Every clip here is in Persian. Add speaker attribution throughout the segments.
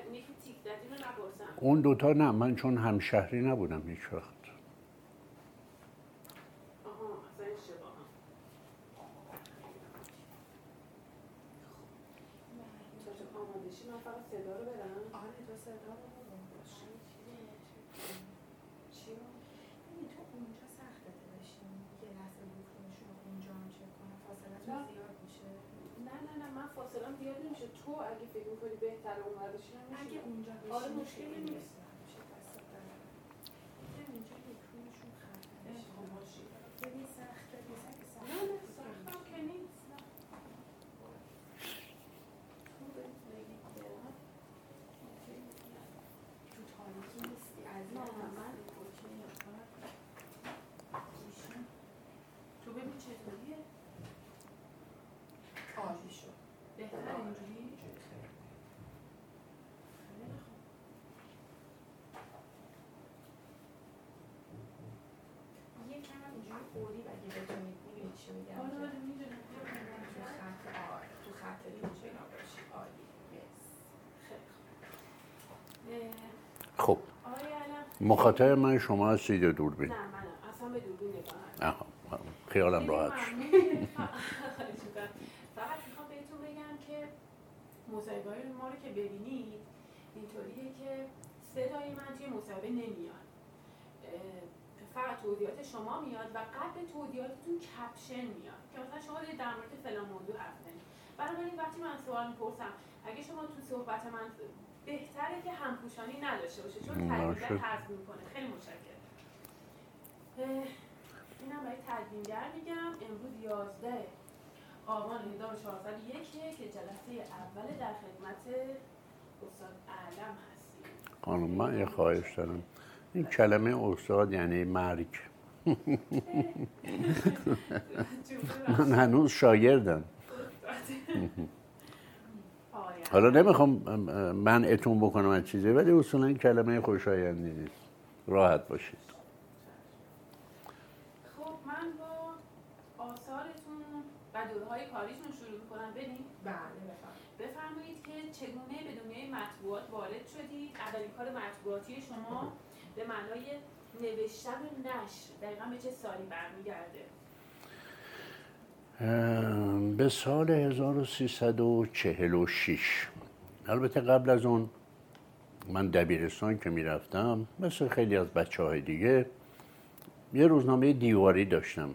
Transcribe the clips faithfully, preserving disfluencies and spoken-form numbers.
Speaker 1: نیکی تیک زدی رو نپرسم.
Speaker 2: اون دوتا نه، من چون همشهری نبودم هیچ وقت.
Speaker 1: آها اصلا اشتباه. تو آماده شی من فقط صدا رو برم.
Speaker 3: آره تو صدا رو برم. چی رو؟ ببین تو اونجا سخته بشین یه لحظه میکنشون اونجا هم چک کنه فاصلتون زیاد میشه.
Speaker 1: نه نه نه من فاصلم زیاد نمیشه. تو اگه فکر میکنی بهتره اونور بشینم میشه.
Speaker 3: اگه اونجا بشین
Speaker 1: آره مشکلی نیست.
Speaker 3: میشه دست دارم. اونجا میکنشون خرده میشه.
Speaker 1: خاموشی.
Speaker 3: ببین سخته نیست اگه سخته.
Speaker 1: نه نه سختم که نیست.
Speaker 3: تو تاریکی نیستی از
Speaker 1: نه
Speaker 3: من
Speaker 1: من تو ببین چطوریه؟
Speaker 3: عالی شد.
Speaker 1: بهتره اینجوری؟
Speaker 3: یه کم اینجوری قوری اگه بتونید میبینید چی میگم.
Speaker 1: آره آره میدونم.
Speaker 3: تو خط آره تو خط اینجا اینا باشی عالی.
Speaker 1: خیلی
Speaker 2: خب مخاطب من شما هستید یا دوربین؟
Speaker 1: نه منم اصلا به دوربین نگاه نکنم.
Speaker 2: آها خیالم راحت شد.
Speaker 1: فقط میخوام بهتون بگم که مصاحبه‌های ما رو که ببینید اینطوریه که صدای من توی مصاحبه نمیاد، فقط توضیحات شما میاد و قبل توضیحاتتون کپشن میاد که مثلا شما دارید در مورد فلان موضوع حرف بزنید. بنابراین وقتی من سوال میپرسم اگه شما تو صحبت من بهتره که همپوشانی نداشته باشه چون تدوینگر حذف میکنه. خیلی متشکرم. اینم برای تدوینگر میگم. امروز یازده آبان هزار و چهارصد و یک که جلسه اول در خدمت استاد اعلم هستیم.
Speaker 2: خانم من یه خواهش دارم، این کلمه استاد یعنی مرگ. من هنوز شاگردم. حالا نمیخوام منعتون بکنم از چیزی ولی اصولا کلمه خوشایندی نیست. راحت باشید.
Speaker 1: خب من با آثارتون و دوره‌های کاریتون شروع میکنم. بریم؟
Speaker 3: بله بفرمایید.
Speaker 1: بفرمایید که چگونه به دنیای مطبوعات وارد شدید. اولین کار مطبوعاتی شما به معنای نوشتن و نشر دقیقا به چه سالی برمیگرده؟
Speaker 2: به سال هزار و سیصد و چهل و شش. البته قبل از اون من دبیرستان که میرفتم مثل خیلی از بچه های دیگه یه روزنامه دیواری داشتم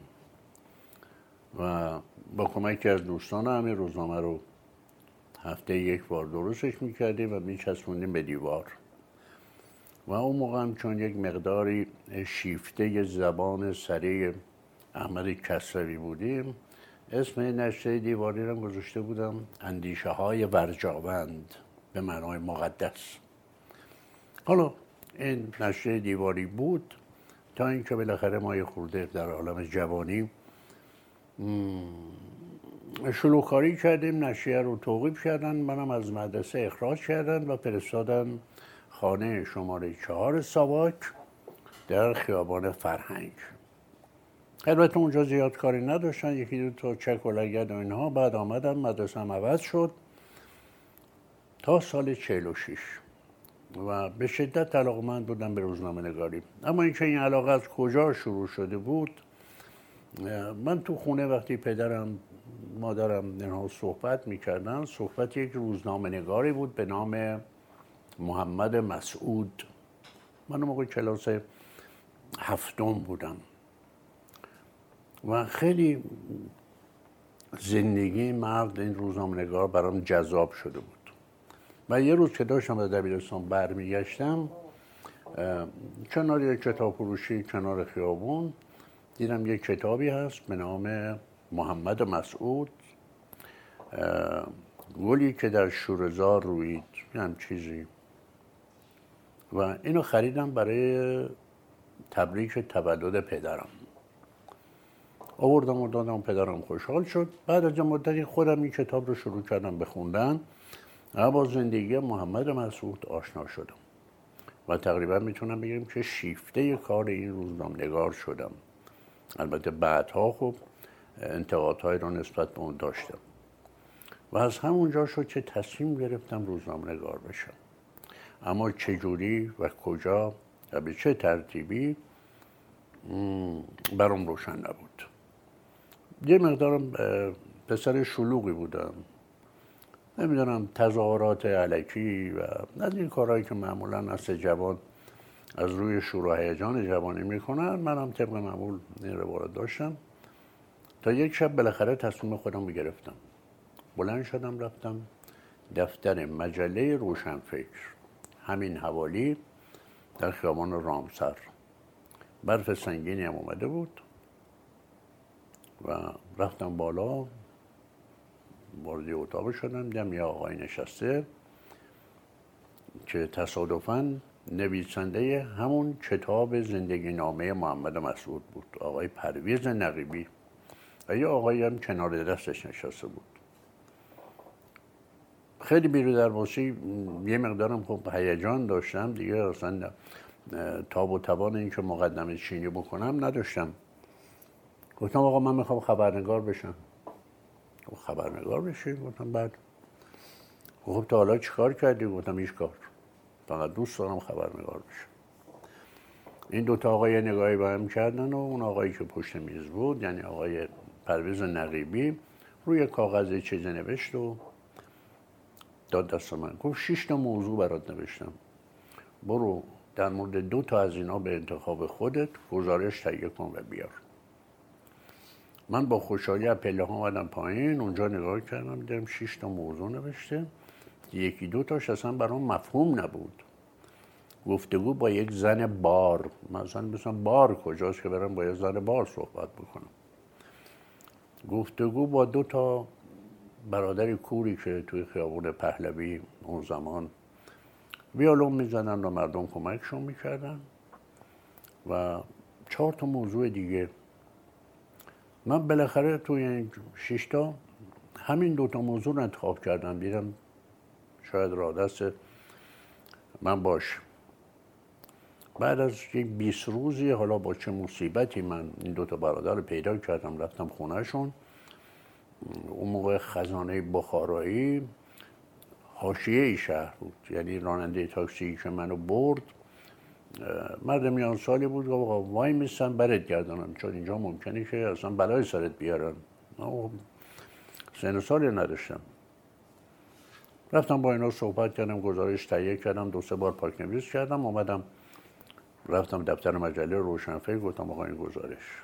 Speaker 2: و با کمکی از دوستانم این روزنامه رو هفته یک بار درستش میکردیم و میچسبوندیم به دیوار و اون موقع هم چون یک مقداری شیفته زبان سریع احمد کسروی بودیم اسم نشریه دیواری رو گذاشته بودم اندیشه های ورجاوند به معنای مقدس. حالا این نشریه دیواری بود تا اینکه بالاخره ما یه خورده در عالم جوانی شلوغ‌کاری کردیم، نشریه رو توقیف کردن، منم از مدرسه اخراج کردن و فرستادن خانه شماره چهار ساواک در خیابان فرهنگ. البته اونجا زیاد کاری نداشتن، یکی دو تا چک و لگد و اینها. بعد آمدم مدرسه هم عوض شد تا سال چهل و شش و به شدت علاقه‌مند بودم به روزنامه نگاری. اما اینکه این علاقه از کجا شروع شده بود، من تو خونه وقتی پدرم مادرم اینها صحبت میکردن، صحبت یک روزنامه نگاری بود به نام محمد مسعود. من اون موقع کلاس هفتم بودم و خیلی زندگی مرد این روزنامه‌نگار برام جذاب شده بود و یه روز که داشتم از دبیرستان برمیگشتم کنار یک کتاب فروشی کنار خیابون دیدم یک کتابی هست به نام محمد مسعود گلی که در شوره‌زار رویید، هم چیزی، و اینو خریدم برای تبریک تولد پدرم. آوردم و دادم، پدرم خوشحال شد. بعد از مدتی خودم این کتاب رو شروع کردم به خوندن و با زندگی محمد مسعود آشنا شدم و تقریبا میتونم بگم که شیفته کار این روزنامه‌نگار شدم. البته بعدها خب انتقادهایی رو نسبت به اون داشتم و از همونجا شد که تصمیم گرفتم روزنامه‌نگار بشم. اما چجوری و کجا و به چه ترتیبی برام روشن نبود. یه مقدارم پسر شلوغی بودم، نمیدونم تظاهرات علکی و از این کارهایی که معمولا اصل جوان از روی شور و هیجان جوانی میکنن، منم طبق معمول این روایت داشتم تا یک شب بالاخره تصمیم خودم رو گرفتم. بلند شدم رفتم دفتر مجله روشنفکر، همین حوالی در خیابان رامسر. برف سنگینی هم اومده بود و رفتم بالا، وارد اتاق شدم، دیدم یه آقای نشسته که تصادفاً نویسنده همون کتاب زندگی نامه محمد مسعود بود، آقای پرویز نقیبی، و یه آقایی هم کنار دستش نشسته بود. خیلی بیرو درواسی، یه مقدارم خب هیجان داشتم دیگه، اصلا تاب و توان این که مقدمه چینی بکنم نداشتم. گفتم آقا من میخوام خبرنگار بشم. خبرنگار بشی؟ گفتم بعد. خب تا حالا چیکار کردی؟ گفتم هیچ کار، فقط دوست دارم خبرنگار بشم. این دوتا آقای نگاهی به هم کردن و اون آقایی که پشت میز بود، یعنی آقای پرویز نقیبی، روی کاغذ چیزی نوشت و داد دست من. گفت شش تا موضوع برات نوشتم، برو در مورد دو تا از اینا به انتخاب خودت گزارش تهیه کن و بیار. من با خوشحالی از پله ها اومدم پایین، اونجا نگاه کردم دیدم شش تا موضوع نوشته، یکی دو تاش اصلا برام مفهوم نبود. گفتگو با یک زن بار، مثلا مثلا بار کجاست که برم با یک زن بار صحبت بکنم. گفتگو با دو تا برادر کوری که توی خیابون پهلوی اون زمان ویولون میزدن و مردم کمکشون میکردن و چهار تا موضوع دیگه. من بالاخره توی این شش تا همین دو تا موضوع رو انتخاب کردم، دیدم شاید راه دست من باشه. بعد از یک بیست روزی، حالا با چه مصیبتی، من این دو تا برادر رو پیدا کردم، رفتم خونهشون. اون موقع خزانه بخارایی حاشیه شهر بود، یعنی راننده تاکسی که منو برد مرد میان سالی بود، گفت آقا وای میستم برات گردانم، چون اینجا ممکنه که اصلا بلای سرت بیارن. سن و سالی نداشتم. رفتم با اینا صحبت کردم، گزارش تهیه کردم، دو سه بار پاک نویس کردم، اومدم رفتم دفتر مجله روشنفکر، گفتم آقا این گزارش.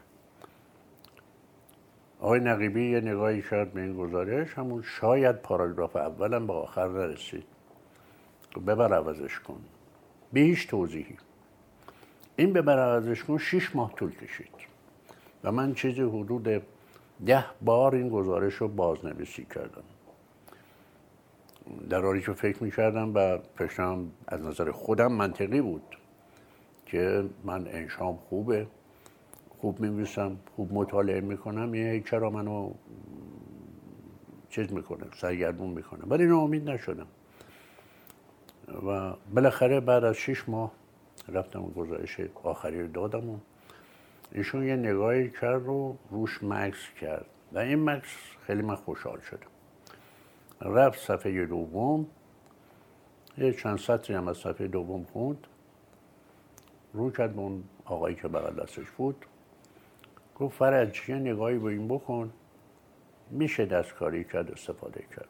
Speaker 2: آقای نقیبی یه نگاهی کرد به این گزارش، همون شاید پاراگراف اولم به آخر نرسید، ببر عوضش کن، به هیچ توضیحی. این ببر عوضش کن شیش ماه طول کشید و من چیزی حدود ده بار این گزارش رو بازنویسی کردم، در حالی که فکر میکردم و فکرم از نظر خودم منطقی بود که من انشام خوبه، خوب می‌نویسم، خوب مطالعه میکنم، یه چرا منو چیز میکنه، سرگردون میکنه. ولی ناامید نشدم و بالاخره بعد از شش ماه رفتم گزارش آخری رو دادم و ایشون یه نگاهی کرد و روش مکس کرد و این مکس خیلی من خوشحال شدم. رفت صفحه دوم، یه چند سطری هم از صفحه دوم خوند، رو کرد به اون آقایی که بغل دستش بود، گفت فرج یه نگاهی به این بکن، میشه دستکاری کرد، استفاده کرد.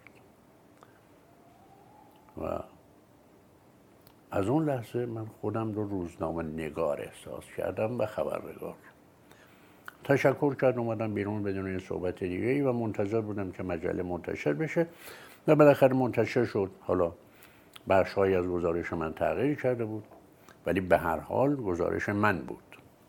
Speaker 2: و از اون لحظه من خودم رو روزنامه نگار احساس کردم و خبرنگار. تشکر کرد، اومدم بیرون بدون یه صحبت دیگه ای و منتظر بودم که مجله منتشر بشه و بالاخره منتشر شد. حالا بخش‌هایی از گزارش من تغییر کرده بود ولی به هر حال گزارش من بود.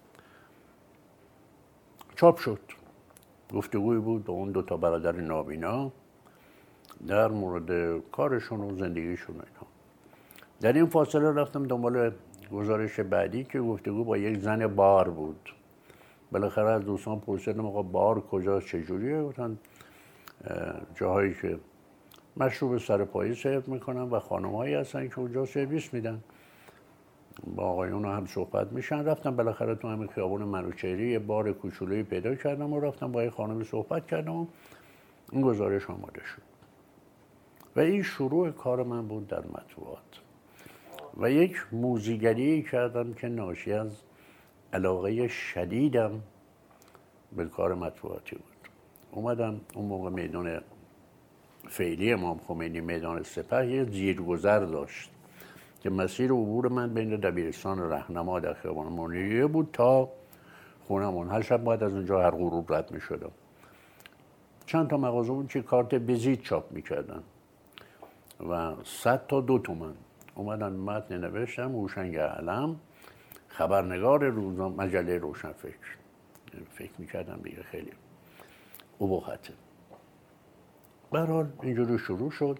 Speaker 2: چاپ شد. گفتگوی بود با اون دو تا برادر نابینا در مورد کارشون و زندگیشون و اینا. در این فاصله رفتم دنبال گزارش بعدی که گفتگو با یک زن بار بود. بالاخره از دوستان پرسیدم آقا بار کجاست، چجوریه؟ گفتن جاهایی که مشروب سرپایی سرو میکنن و خانم‌هایی هستن که اونجا سرویس میدن، با آقایون هم صحبت میشن. رفتم بالاخره تو همین خیابون منوچهری یه بار کوچولویی پیدا کردم و رفتم با یه خانمی صحبت کردم و این گزارش آماده شد و این شروع کار من بود در مطبوعات. و یک موزیگری کردم که ناشی از علاقه شدیدم به کار مطبوعاتی بود. اومدم اون موقع میدان فعلی امام خمینی، میدان سپه، یه زیرگذر داشت که مسیر عبور من بین دبیرستان راهنما در خیابان منیریه بود تا خونمون. هر شب باید از اونجا هر غروب رد می شدم. چند تا مغازه بود که کارت ویزیت چاپ میکردن و صد تا دو تومن. اومدم متن نوشتم هوشنگ علم، خبرنگار روزنامه مجله روشنفکر. فکر میکردم دیگه خیلی ابهته. به هر حال اینجوری شروع شد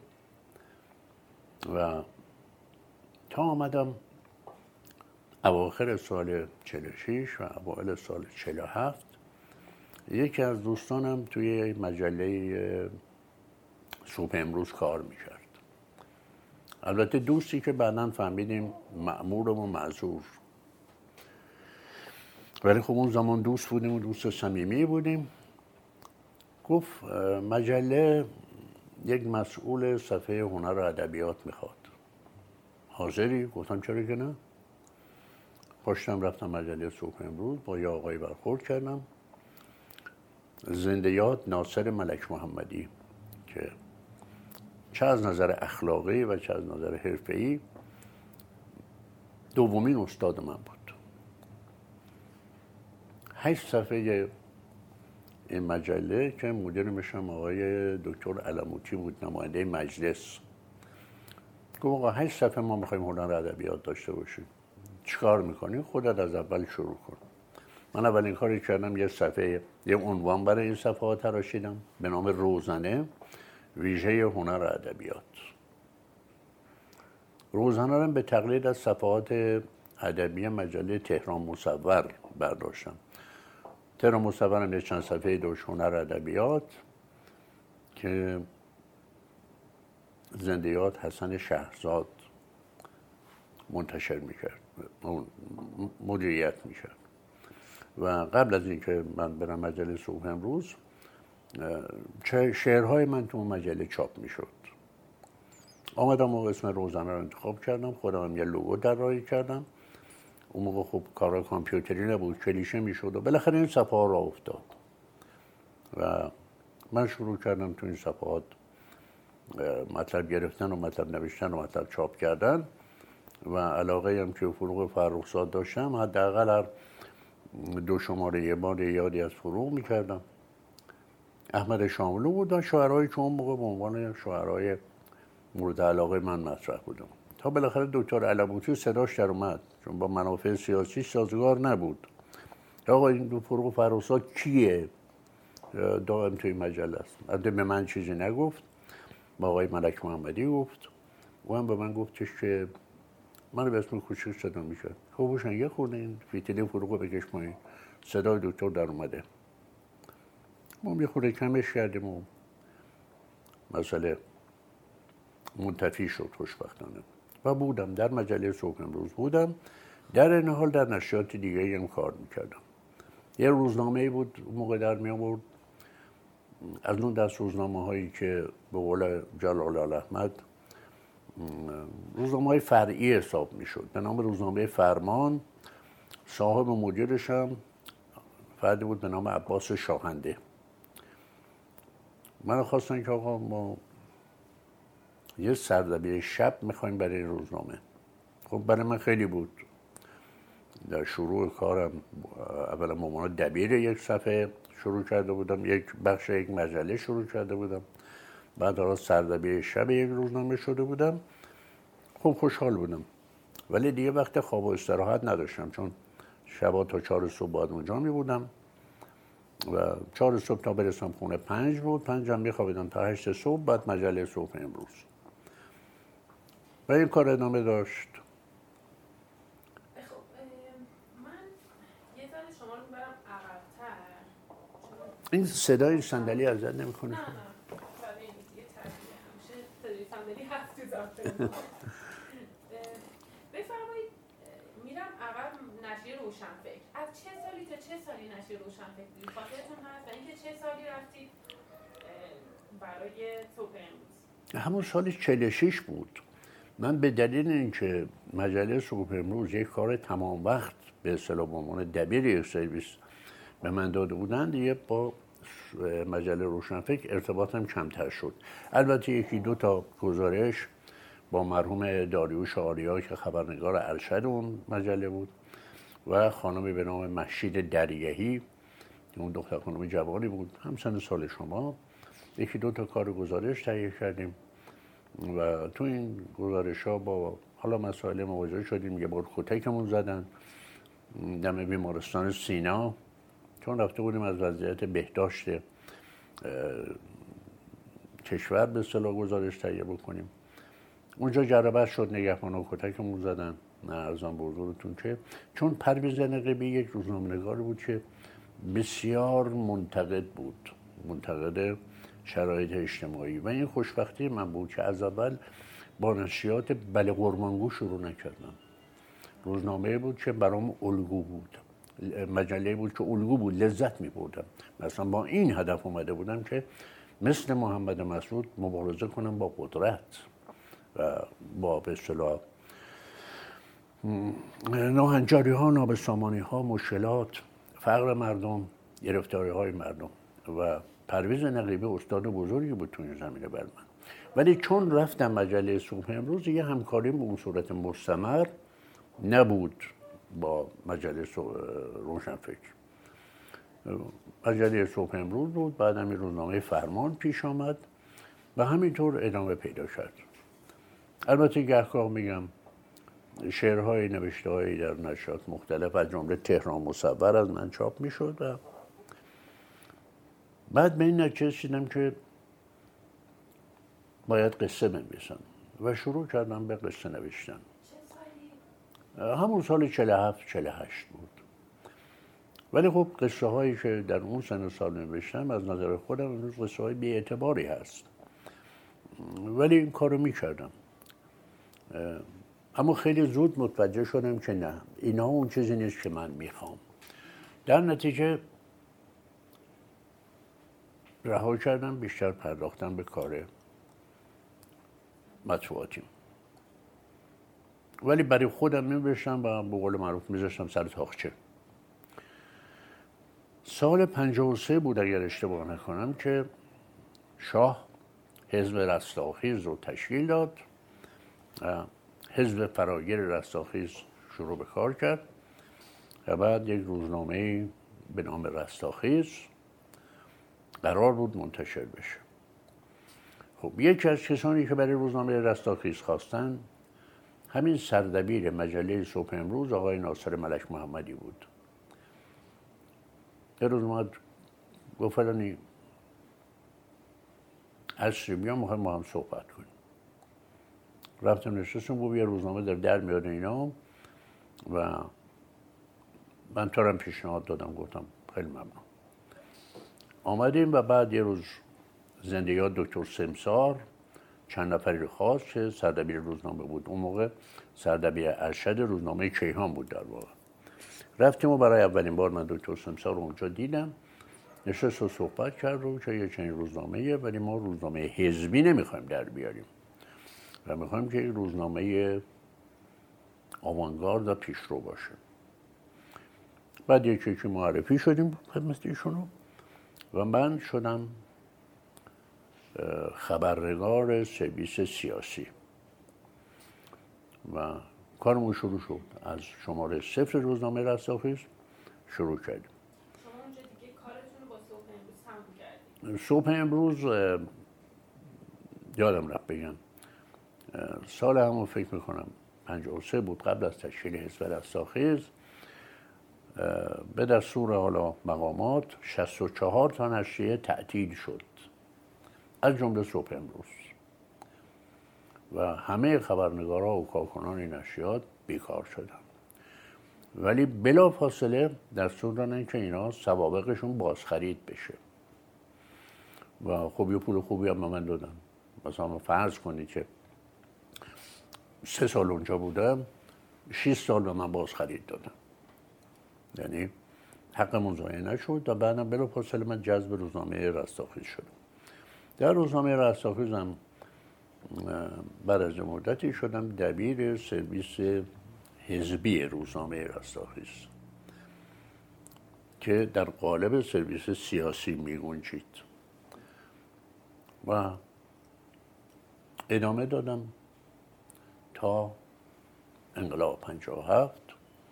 Speaker 2: و تا آمدم اواخر سال چهل و شش و اوایل سال چهل و هفت یکی از دوستانم توی مجله صبح امروز کار میکرد. البته دوستی که بعداً فهمیدیم مأمور و معذور، ولی خب اون زمان دوست بودیم و دوست صمیمی بودیم. گفت مجله یک مسئول صفحه هنر و ادبیات میخواد، حاضری؟ گفتم چرا که نه. پاشتم رفتم مجله صبح امروز، با یه آقای برخورد کردم، زنده یاد ناصر ملک محمدی، که چه از نظر اخلاقی و چه از نظر حرفه‌ای دومین استاد من بود. هشت صفحه این مجله که مدیر میشم آقای دکتر علموتی بود، نماینده مجلس، گفت آقا هشت صفحه ما میخوایم هنر ادبیات داشته باشیم، چیکار میکنی؟ خودت از اول شروع کن. من اولین کاری کردم یه صفحه، یه عنوان برای این صفحه ها تراشیدم به نام روزنه ویژه هنر ادبیات. روزنه رو به تقلید از صفحات ادبی مجله تهران مصور برداشتم. تهران مصور هم یه چند صفحه داشت هنر ادبیات که زنده یاد حسن شهرزاد منتشر میکرد، مدیریت میکرد. و قبل از اینکه من برم مجله صبح امروز، شعرهای من تو مجله چاپ میشد. آمدم و اسم روزنه رو انتخاب کردم، خودم هم یه لوگو طراحی کردم. اون موقع خب کارا کامپیوتری نبود، کلیشه میشد و بالاخره این صفحه ها راه افتاد و من شروع کردم تو این صفحات مطلب گرفتن و مطلب نوشتن و مطلب چاپ کردن. و علاقه هم که فروغ فرخزاد داشتم، حداقل هر دو شماره یه بار یادی از فروغ میکردم. احمد شاملو بودن شاعرایی که اون موقع به عنوان شاعرای مورد علاقه من مطرح بودم، تا بالاخره دکتر علموتی صداش در اومد، چون با منافع سیاسی سازگار نبود. آقا این دو فروغ فرخزاد کیه؟ دائم توی مجله است. البته به من چیزی نگفت، با آقای ملک محمدی گفت. او هم به من گفتش که من به اسم کوچیک صدا میکرد، خب باشن یه خورده این فیتیله فروغ بکش پایین، صدای دکتر در اومده. ما یه خورده کمش کردیم و مسئله منتفی شد خوشبختانه. و بودم در مجله صبح امروز بودم، در این حال در نشریات دیگه هم کار میکردم. یه روزنامه بود اون موقع در می آورد، از اون دست روزنامه هایی که به قول جلال احمد روزنامه های فرعی حساب میشد، به نام روزنامه فرمان. صاحب مدیرش هم فردی بود به نام عباس شاهنده. من خواستن که آقا ما یه سردبیر شب میخوایم برای این روزنامه. خب برای من خیلی بود. در شروع کارم اولا مامان دبیر یک صفحه شروع کرده بودم، یک بخش یک مجله شروع کرده بودم، بعد حالا سردبیر شب یک روزنامه شده بودم. خب خوشحال بودم، ولی دیگه وقت خواب و استراحت نداشتم، چون شبا تا چهار صبح باید اونجا می بودم و چهار صبح تا برسم خونه پنج بود، پنج هم می خوابیدم تا هشت صبح، بعد مجله صبح امروز و این کار ادامه داشت.
Speaker 1: خب من یه ذره شما رو میبرم عقب‌تر.
Speaker 2: این صدای صندلی ازت نمیکنه؟
Speaker 1: نه نه برای این دیگه تربیه همیشه صدای صندلی هست تو ذات. بفرمایید میرم عقب. نشریه روشنفکر از چه سالی تا چه سالی نشریه روشنفکر بودید؟ خاطرتون هست؟ و اینکه چه سالی رفتید برای صبح امروز؟
Speaker 2: همون سال چهل و شش بود. من به دلیل اینکه مجله صبح امروز یک کار تمام وقت به اصطلاح به عنوان دبیر یک سرویس به من داده بودن، دیگه با مجله روشنفکر ارتباطم کمتر شد. البته یکی دو تا گزارش با مرحوم داریوش آریا که خبرنگار ارشد اون مجله بود و خانمی به نام مهشید دریهی، اون دختر خانم جوانی بود هم سن سال شما، یکی دو تا کار گزارش تهیه کردیم و تو این گزارش ها با حالا مسائل مواجه شدیم. یه بار کتکمون زدن دم بیمارستان سینا، چون رفته بودیم از وضعیت بهداشت کشور به اصطلاح گزارش تهیه بکنیم. اونجا جربت شد نگهبانا کتکمون زدن. نه ارزان به حضورتون که چون پرویز نقیبی یک روزنامه‌نگاری بود که بسیار منتقد بود، منتقد شرایط اجتماعی و این خوشبختی من بود که از اول با نشریات بله قرمانگو شروع نکردم. روزنامه بود که برام الگو بود، مجله بود که الگو بود، لذت می‌بردم. مثلا با این هدف اومده بودم که مثل محمد مسعود مبارزه کنم با قدرت و با به اصطلاح ناهنجاری ها، نابسامانی ها، مشکلات، فقر مردم، گرفتاری های مردم. و پرویز نقیبی استاد بزرگی بود تو این زمینه بر من. ولی چون رفتم مجله صبح امروز یه همکاری به اون صورت مستمر نبود با مجله روشنفکر. مجله صبح امروز بود، بعدم این روزنامه فرمان پیش آمد و همینطور ادامه پیدا کرد. البته گهگاه میگم شعرهای نوشته‌هایی در نشریات مختلف از جمله تهران مصور از من چاپ میشد و بعد به این نتیجه رسیدم که باید قصه بنویسم و شروع کردم به قصه نوشتن. همون سال چهل و هفت چهل و هشت بود. ولی خب قصه هایی که در اون سن و سال نوشتم از نظر خودم امروز قصه های بی اعتباری هست، ولی این کارو میکردم. اما خیلی زود متوجه شدم که نه، اینا اون چیزی نیست که من میخوام. در نتیجه رها کردم، بیشتر پرداختم به کار مطبوعاتیم. ولی برای خودم می‌نوشتم و به قول معروف می‌ذاشتم سر تاقچه. سال پنجاه و سه بود اگر اشتباه نکنم که شاه حزب رستاخیز رو تشکیل داد. حزب فراگیر رستاخیز شروع به کار کرد و بعد یک روزنامه به نام رستاخیز قرار بود منتشر بشه. خب یکی از کسانی که برای روزنامه رستاخیز خواستن همین سردبیر مجله صبح امروز آقای ناصر ملک محمدی بود. یه روز اومد گفت فلانی عصری بیام میخوایم ما هم صحبت کنیم. رفتم نشستم، گفت یه روزنامه در در میاد اینا و من تو هم پیشنهاد دادم، گفتم خیلی ممنون. آمدیم و بعد یه روز زنده یاد دکتر سمسار چند نفری رو خواست که سردبیر روزنامه بود. اون موقع سردبیر ارشد روزنامه کیهان بود در واقع. رفتیم و برای اولین بار من دکتر سمسار رو اونجا دیدم. نشست و صحبت کرد رو که یه چنین روزنامه‌ایه ولی ما روزنامه حزبی نمیخوایم در بیاریم و میخوایم که این روزنامه آوانگارد و پیشرو باشه. بعد یکی که معرفی شدیم خدمت ایشونو و من شدم خبرنگار سرویس سیاسی و کارمون شروع شد. از شماره صفر روزنامه رستاخیز شروع کردیم.
Speaker 1: شما اونجا دیگه کارتون رو با صبح امروز تموم کردید؟
Speaker 2: صبح امروز یادم رفت بگم سال همون فکر میکنم پنجاه و سه بود، قبل از تشکیل حزب رستاخیز، به دستور حالا مقامات شصت و چهار تا نشریه تعطیل شد از جمله صبح امروز و همه خبرنگارها و کارکنان این نشریات بیکار شدن. ولی بلا فاصله دستور دادن که اینا سوابقشون بازخرید بشه و خب یه پول خوبی هم به من دادن. مثلا فرض کنید که سه سال اونجا بودم، شش سال به من بازخرید دادن، یعنی حقمون ضایع نشد و بعدم بلا فاصله من جذب روزنامه رستاخیز شدم. در روزنامه رستاخیز هم بعد از مدتی شدم دبیر سرویس حزبی روزنامه رستاخیز که در قالب سرویس سیاسی میگنجید و ادامه دادم تا انقلاب پنجاه و هفت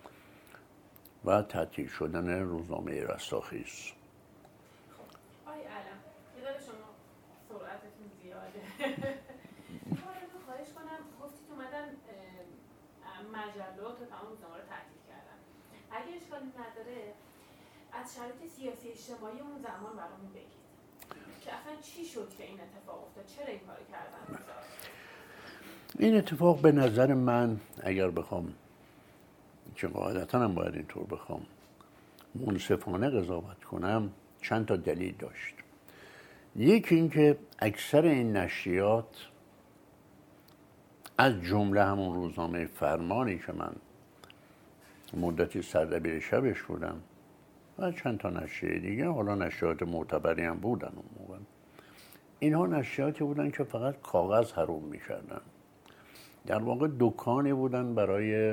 Speaker 2: و تعطیل شدن روزنامه رستاخیز.
Speaker 1: آی علم یه داره شما سرعتتون زیاده. میخوام خواهش کنم گفتید اومدن مجلات و تمام روزنامه رو تعطیل کردن. اگه اشکالی نداره از شرایط سیاسی اجتماعی اون زمان برامون بگید که اصلا چی شد که این اتفاق افتاد، چرا این کارو کردن؟
Speaker 2: این اتفاق به نظر من اگر بخوام که قاعدتا هم باید اینطور بخوام منصفانه قضاوت کنم چند تا دلیل داشت. یکی اینکه اکثر این نشریات از جمله همون روزنامه فرمانی که من مدتی سردبیر شبش بودم و چند تا نشریه دیگه، حالا نشریات معتبری هم بودن اون موقع، اینها نشریاتی بودن که فقط کاغذ حروم میکردن. در واقع دکانی بودن برای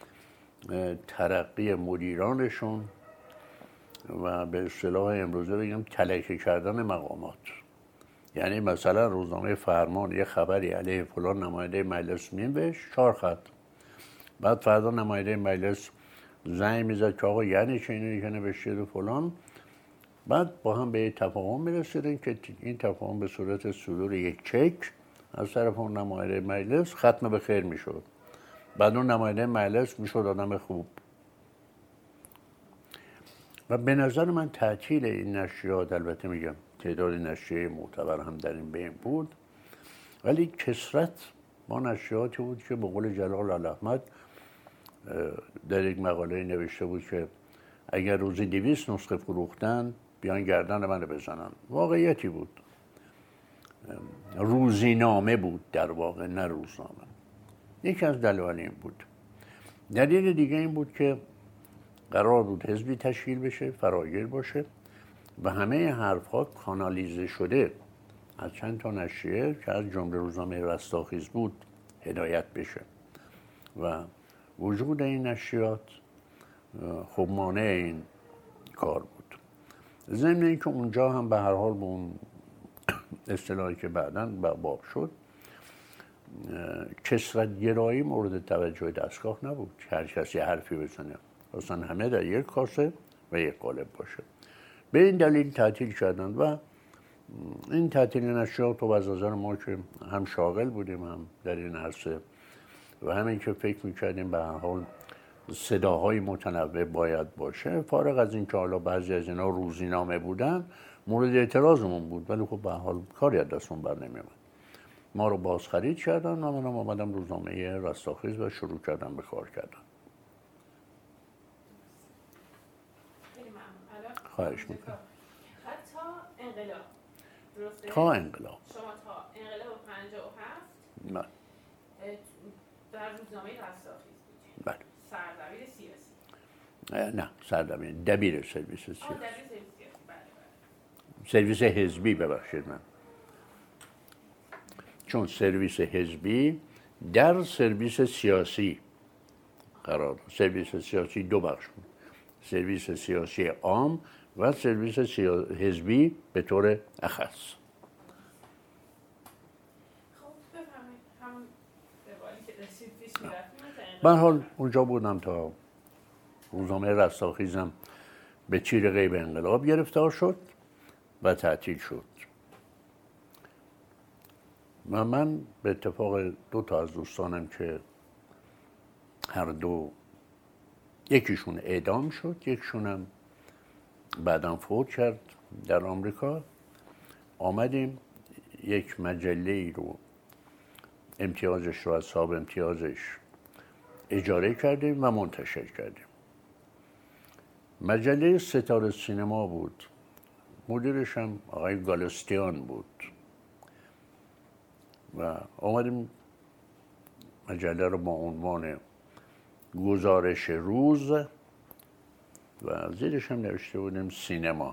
Speaker 2: ترقی مدیرانشون و به اصطلاح امروزه بگم تلکه کردن مقامات. یعنی مثلا روزنامه فرمان یه خبری علیه فلان نماینده مجلس می‌نوشت، چهار خط، بعد فردا نماینده مجلس زنگ میزد که آقا یعنی چه اینو که نوشتید و فلان، بعد با هم به تفاهم میرسیدن که این تفاهم به صورت صدور یک چک از طرف اون نماینده مجلس ختم به خیر میشد. بعد اون نماینده مجلس میشد آدم خوب. و به نظر من تعطیل این نشریات، البته میگم تعداد نشریه معتبر هم در این بین بود، ولی کثرت ما نشریاتی بود که به قول جلال الاحمد در یک مقاله نوشته بود که اگر روزی دویست نسخه فروختن بیان گردن من بزنن. واقعیتی بود، روزینامه بود در واقع، نه روزنامه. یکی از دلایل این بود. دلیل دیگه این بود که قرار بود حزبی تشکیل بشه، فراگیر باشه و همه حرف‌ها کانالیزه شده از چند تا نشریه که از جمله روزنامه رستاخیز بود هدایت بشه و وجود این نشریات خب مانع این کار بود. ضمن اینکه اونجا هم به هر حال به اون اصطلاحی که بعداً باب شد کثرت گرایی مورد توجه دستگاه نبود، هر کسی حرفی بزنه، اصلا همه در یک کاسه و یک قالب باشه. به این دلیل تعطیل کردن و این تعطیل نشریات و از نظر ما که هم شاغل بودیم هم در این عرصه و همین که فکر میکردیم به هر حال صداهای متنوع باید باشه، فارغ از این که حالا بعضی از اینا روزینامه بودن مورد اعتراضمون بود، ولی خب به هر حال کاری از دستمون بر نمیومد. ما رو بازخرید کردن و من آمدم روزنامه رستاخیز و شروع کردم به کار کردن. خواهش میکنم.
Speaker 1: تا انقلاب درسته؟
Speaker 2: تا انقلاب.
Speaker 1: شما تا انقلاب پنجاه و هفت
Speaker 2: بله.
Speaker 1: در روزنامه رستاخیز بودید.
Speaker 2: بله.
Speaker 1: سردبیر سیاسی.
Speaker 2: نه، سردبیر دبیر سرویس سیاسی.
Speaker 1: آه دبیر سرویس سیاسی. بله بله.
Speaker 2: سرویس حزبی ببخشید من. چون سرویس حزبی در سرویس سیاسی قرار داد. سرویس سیاسی دو بخش بود. سرویس سیاسی عام و سرویس سیا... حزبی به طور اخص.
Speaker 1: خب بفرمایید همون روالی که داشتید پیش می‌رفتید.
Speaker 2: به هر حال اونجا بودم تا روزنامه رستاخیزم به چیر غیب انقلاب گرفتار شد و تعطیل شد. و من به اتفاق دو تا از دوستانم که هر دو یکیشون اعدام شد، یکیشونم بعدم فوت کرد در آمریکا، آمدیم یک مجله ای رو امتیازش رو از صاحب امتیازش اجاره کردیم و منتشر کردیم. مجله ستاره سینما بود، مدیرش هم آقای گالستیان بود و آمدیم مجله رو با عنوان گزارش روز و زیرش هم نوشته بودیم سینما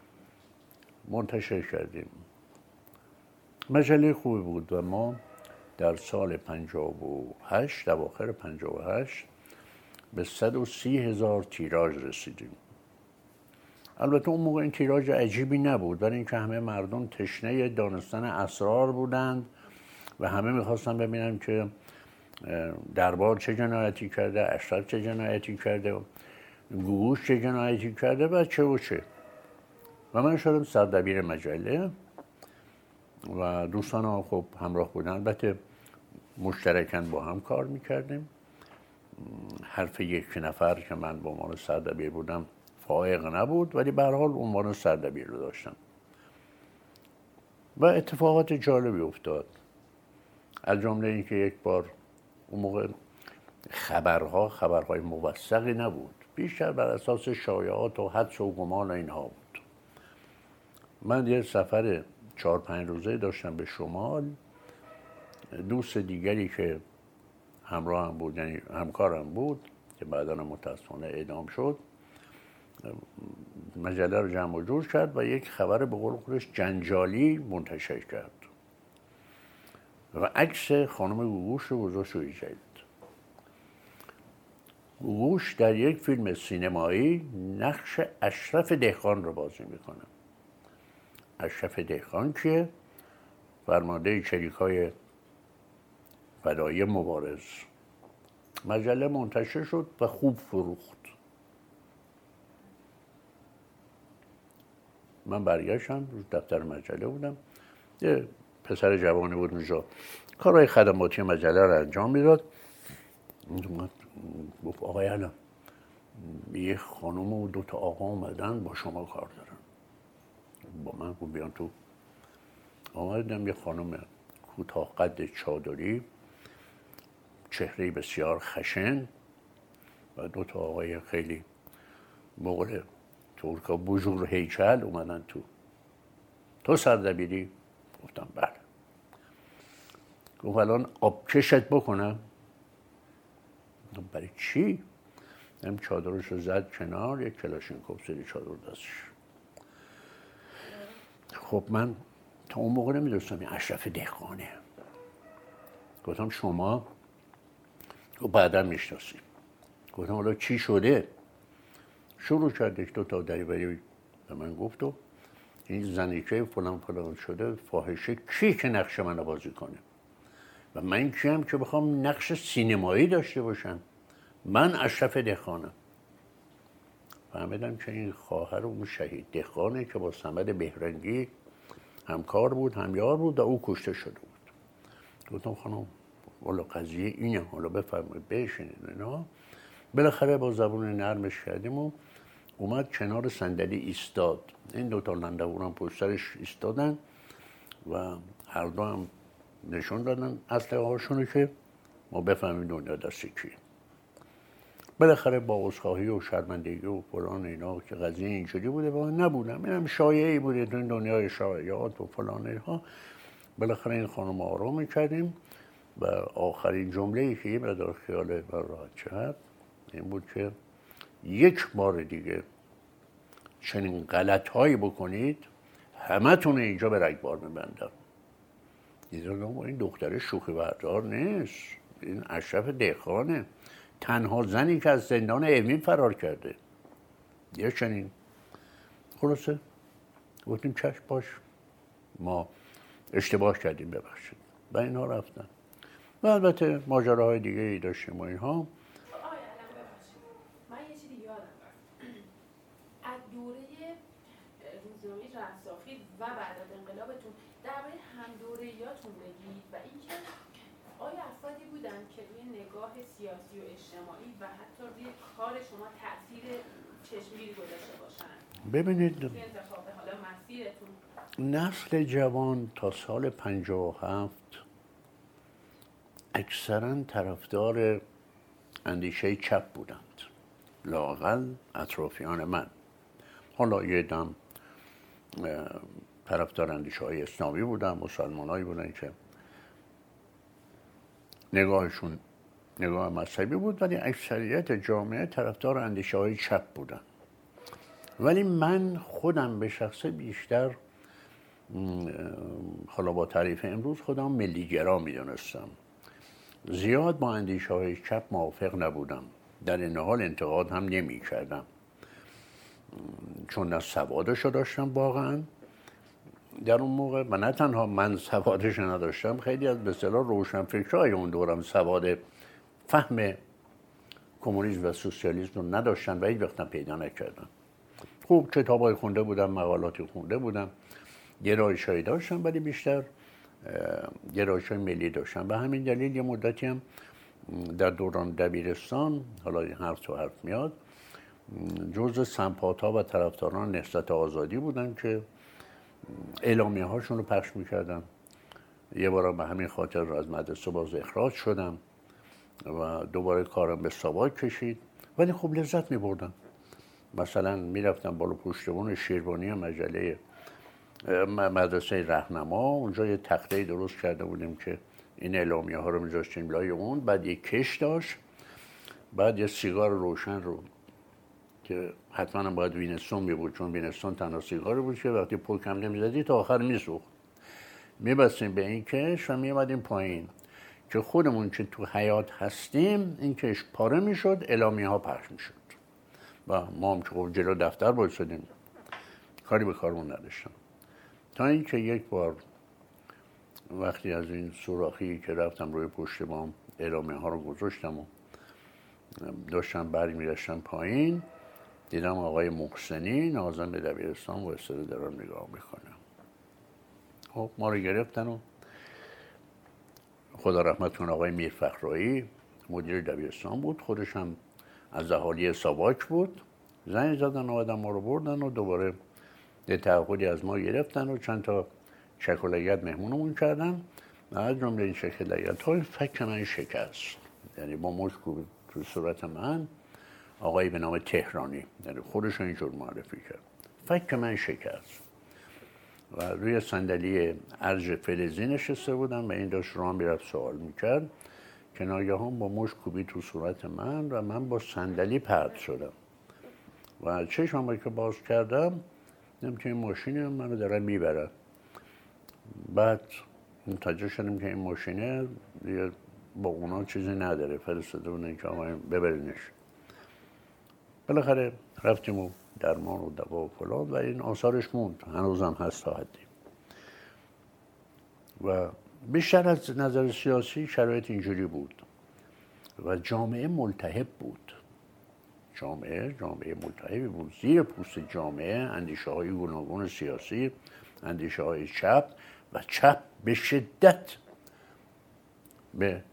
Speaker 2: منتشر کردیم. مجله خوبی بود و ما در سال پنجاه و هشت، اواخر پنجاه و هشت به صد و سی هزار تیراژ رسیدیم. البته اون موقع این تیراژ عجیبی نبود، برای اینکه همه مردم تشنه دانستن اسرار بودند و همه میخواستن ببینن که دربار چه جنایتی کرده، اشرف چه جنایتی کرده، گوگوش چه جنایتی کرده و چه و چه. و من شدم سردبیر مجله و دوستان ها خب همراه بودن. البته مشترکاً با هم کار میکردیم. حرف یک نفر که من به عنوان سردبیر بودم فائق نبود، ولی به هر حال عنوان سردبیر رو داشتم و اتفاقات جالبی افتاد. از جمله اینکه یک بار اون موقع خبرها خبرهای موثقی نبود، بیشتر بر اساس شایعات و حدس و گمان و اینها بود. من یه سفر چهار پنج روزه داشتم به شمال. دوست دیگری که همراه هم بود، یعنی همکارم بود که بعداً متاسفانه اعدام شد، مجله رو جمع و جور کرد و یک خبر به قول خودش جنجالی منتشر کرد و عکس خانم گوگوش رو گذاشت روی جلد. گوگوش در یک فیلم سینمایی نقش اشرف دهقان رو بازی میکنه. اشرف دهقان که فرمانده چریکای فدایی مبارز. مجله منتشر شد و خوب فروخت. من برگشتم، رو دفتر مجله بودم، یه پسر جوانی بود اونجا کارهای خدماتی مجله رو انجام میداد. گفت آقای علم یه خانم و دو تا آقا اومدن با شما کار دارن. با من گفت بیان تو. آمدم، یه خانم کوتاه قد چادری، چهره بسیار خشن و دو تا آقای خیلی بقول ترکا بزرگ هیکل اومدن تو. تو سردبیری؟ گفتم بله. گفت الان آبکشت بکنم؟ برای چی؟ هم چادرش رو زد کنار، یک کلاشینکوف زیر چادر دستش. خب من تا اون موقع نمیدونستم این اشرف دهقانه. گفتم شما؟ گفت بعدا میشناسیم. گفتم حالا چی شده؟ شروع کرد یک دو تا دریوری به من گفت و این زنیکه فلان فلان شده، فاحشه، کی که نقش منو بازی کنه و من کیم که بخوام نقش سینمایی داشته باشم؟ من اشرف دهقانم. فهمیدم که این خواهر اون شهید دهقانه که با صمد بهرنگی همکار بود، همیار بود و او کشته شده بود. گفتم خانم والا قضیه اینه، حالا بفرمایید بشینید اینا. بالاخره با زبون نرمش کردیم و اومد کنار صندلی ایستاد. این دو تا لنده‌ور هم پشت سرش ایستادن و هر دو هم نشون دادن اسلحه هاشونو که ما بفهمیم دنیا دست کیه. بالاخره با عذرخواهی و شرمندگی و فلان اینا که قضیه اینجوری بوده و من نبودم، اینم شایعی بوده تو این دنیای شایعات و فلان اینها. بالاخره این خانم آرام می‌کردیم و آخرین جمله‌ای که یه مقدار خیال من راحت کرد این بود که یک بار دیگه چنین غلط‌هایی بکنید همتون اینجا به رگبار می‌بندم. دیدم این دختر شوخی بردار نیست، این اشرف دهقانه، تنها زنی که از زندان اوین فرار کرده. یه چنین. خلاصه گفتیم چشم باش، ما اشتباه کردیم ببخشید و اینا رفتن. و البته ماجراهای دیگه ای داشتیم و اینها.
Speaker 1: آقای علم ببخشید من یه چیزی یادم رفت. از دوره روزنامه رستاخیز و بعد از انقلابتون درباره هم دوره‌ایاتون بگید و اینکه آیا افرادی بودن که روی نگاه سیاسی و اجتماعی و حتی روی کار شما تأثیر چشمگیری گذاشته باشن؟
Speaker 2: ببینید
Speaker 1: انتخاب حالا مسیرتون،
Speaker 2: نسل جوان تا سال پنجاه و هفت اکثرا طرفدار اندیشه چپ بودند، لااقل اطرافیان من. حالا یه دم طرفدار اندیشه های اسلامی بودن، مسلمانایی بودن که نگاهشون نگاه مذهبی بود، ولی اکثریت جامعه طرفدار اندیشه های چپ بودن. ولی من خودم به شخصه بیشتر حالا با تعریف امروز خودم ملیگرا میدونستم. زیاد با اندیشه های چپ موافق نبودم، در این حال انتقاد هم نمی کردم، چون نه سوادشو داشتم واقعا در اون موقع، و نه تنها من سوادش نداشتم، خیلی از به اصطلاح روشنفکرای اون دورم سواد فهم کمونیسم و سوسیالیسم رو نداشتن و هیچ وقت پیدا نکردن. خوب کتابای خونده بودم، مقالاتی خونده بودم، گرایش‌هایی داشتم، ولی بیشتر گرایش‌های ملی داشتم. به همین دلیل یه مدتی هم در دوران دبیرستان، حالا این حرف تو حرف میاد، جزء سمپات‌ها و طرفداران نهضت آزادی بودن که اعلامیه هاشون رو پخش میکردن. یه بار به همین خاطر از مدرسه باز اخراج شدم و دوباره کارم به ساواک کشید، ولی خب لذت میبردم. مثلا میرفتم بالا پشتبون شیروانی مجله مدرسه رهنما، اونجا یه تخته درست کرده بودیم که این اعلامیه ها رو میذاشتیم لای اون، بعد یه کش داشت، بعد یه سیگار روشن رو که حتما باید وینستون می بود، چون وینستون تنها سیگاری بود که وقتی پوکم نمیزدی تا آخر میسوخت. میبستیم به این کش و میامدیم پایین که خودمون که تو حیات هستیم این کش پاره میشد، اعلامیه ها پخش میشد و ما هم که جلو دفتر بایستادیم کاری به کارمون نداشتم. تا اینکه یک بار وقتی از این سوراخی که رفتم روی پشت بام اعلامیه ها رو گذاشتم و داشتم بری میرشتم پایین، دیدم آقای محسنی ناظم دبیرستان وایساده دارم نگاه میکنم. خب ما رو گرفتن و خدا رحمت کنه آقای میرفخرایی مدیر دبیرستان بود، خودش هم از اهالی ساواک بود. زنگ زدن آمدن ما رو بردن و دوباره یه تعهدی از ما گرفتن و چند تا چک و لگد مهمونمون کردن و از جمله این چک و لگد های فک من شکست، یعنی با مشت کوبید تو صورت من. آقایی به نام تهرانی، یعنی خودش اینجور معرفی کرد، فک من شکست و روی صندلی ارج فلزی نشسته بودم و این داشت راه میرفت سوال میکرد که ناگهان با مشت کوبید تو صورت من و من با صندلی پرت شدم و چشمم که باز کردم دیدم که این ماشین منو داره میبره. بعد متوجه شدم که این ماشینه با اونا چیزی نداره، فرستاده بودن که آقا ببرینش. بالاخره رفتیم و درمان و دوا و فلان و این آثارش موند، هنوزم هست تا حدی. و بیشتر از نظر سیاسی شرایط اینجوری بود و جامعه ملتهب بود. جامعه جامعه ملتهبی بود. زیر پوست جامعه اندیشه های گوناگون سیاسی، اندیشه های چپ و چپ به شدت به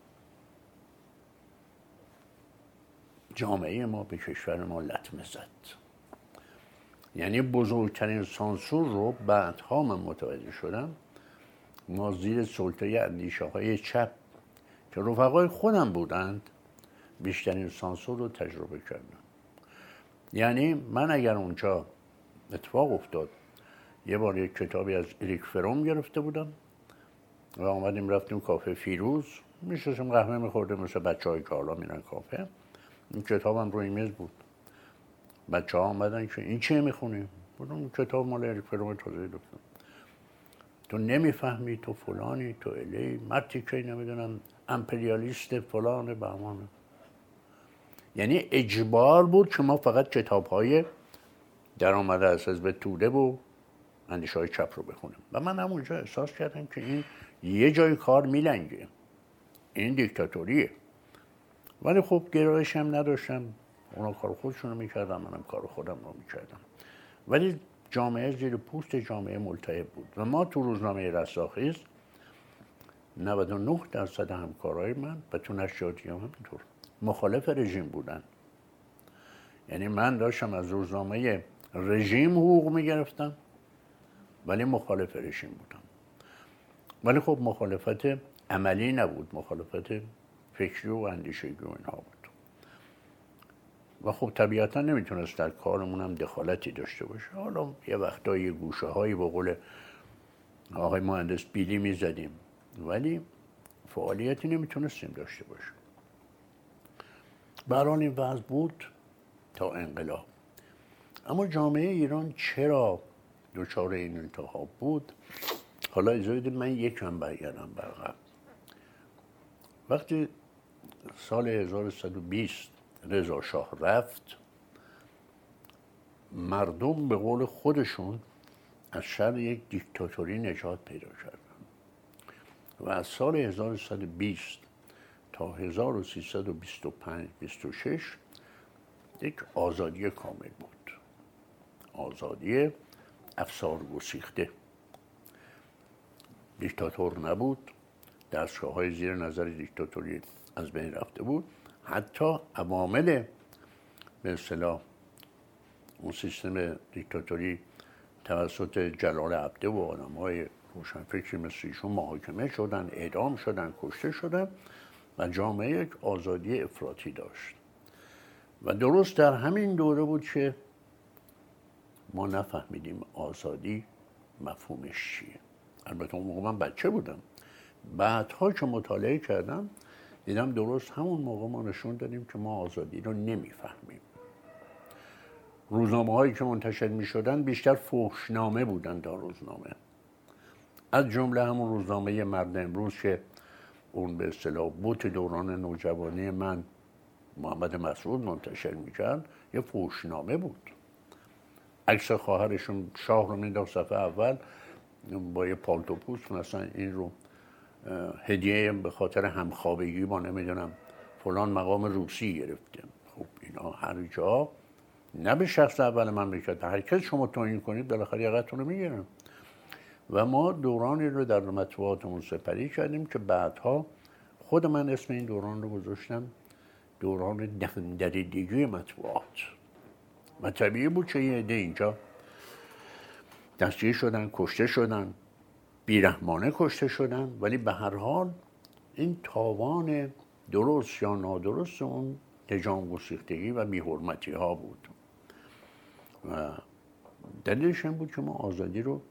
Speaker 2: جامعه ما، به کشور ما لطمه زد. یعنی بزرگترین سانسور رو بعدها من متوجه شدم ما زیر سلطه اندیشه های چپ که رفقای خودم بودند بیشترین سانسور رو تجربه کردم. یعنی من اگر اونجا اتفاق افتاد یه بار یک کتابی از اریک فروم گرفته بودم و آمدیم رفتیم کافه فیروز، میشستیم قهوه میخوردیم مثل بچه های که حالا میرن کافه. این کتابم روی میز بود. بچه ها آمدن که این چیه میخونی؟ بودم کتاب مال اریک فروم تازه دفتم. تو نمیفهمی، تو فلانی، تو الی مرتی که نمیدونم امپریالیست فلان بهمانه. یعنی اجبار بود که ما فقط کتاب های در آمده از حزب توده و اندیشه های چپ رو بخونیم و من همونجا احساس کردم که این یه جای کار میلنگه، این دیکتاتوریه. ولی خب گرایش هم نداشتم، اونا کار خودشون رو میکردم، منم کار خودم رو میکردم. ولی جامعه زیر پوست جامعه ملتهب بود و ما تو روزنامه رستاخیز نود و نه درصد همکارای من و تو نشریاتی هم همینطور مخالف رژیم بودن. یعنی من داشتم از روزنامه رژیم حقوق میگرفتم ولی مخالف رژیم بودم. ولی خب مخالفت عملی نبود، مخالفت فکری و اندیشگی و اینها بود و خب طبیعتا نمیتونست در کارمون هم دخالتی داشته باشه. حالا یه وقتا یه گوشه هایی به قول آقای مهندس بیلی میزدیم ولی فعالیتی نمیتونستیم داشته باشیم. برحال این وضع بود تا انقلاب. اما جامعه ایران چرا دچار این التهاب بود. حالا اجازه بدید من یکم برگردم برقم. وقتی سال هزار و سیصد و بیست رضا شاه رفت، مردم به قول خودشون از شر یک دیکتاتوری نجات پیدا کردن و از سال هزار و سیصد و بیست تا هزار و سیصد و بیست و پنج بیست و شش یک آزادی کامل بود، آزادی افسار گسیخته. دیکتاتور نبود، دستگاه های زیر نظر دیکتاتوری از بین رفته بود، حتی عوامل به اصطلاح اون سیستم دیکتاتوری توسط جلال عبده و آدم های روشنفکری مثل ایشون محاکمه شدن، اعدام شدن، کشته شدن و جامعه یک آزادی افراطی داشت. و درست در همین دوره بود که ما نفهمیدیم آزادی مفهومش چیه. البته اون موقع من بچه بودم، بعدها که مطالعه کردم دیدم درست همون موقع ما نشون دادیم که ما آزادی رو نمیفهمیم. روزنامه هایی که منتشر می شدن بیشتر فحشنامه بودن تا روزنامه، از جمله همون روزنامه مرد امروز که اون به اصطلاح بوت دوران نوجوانی من محمد مسعود منتشر میکرد، یه فحشنامه بود. عکس خواهرشون شاه رو مینداخت صفحه اول با یه پالتو پوست، مثلا این رو هدیه به خاطر همخوابگی با نمیدونم فلان مقام روسی گرفته. خب اینا هر جا نه به شخص اول مملکت، هر کس شما توهین کنید بالاخره یقتون رو میگیرن. و ما دورانی رو در مطبوعاتمون سپری کردیم که بعدها خود من اسم این دوران رو گذاشتم دوران دهندریدگی مطبوعات. و طبیعی بود که یه عده اینجا دستگیر شدن، کشته شدن، بیرحمانه کشته شدن، ولی به هر حال این تاوان درست یا نادرست اون لجام گسیختگی و بی‌حرمتی ها بود. و دلیلش این بود که ما آزادی رو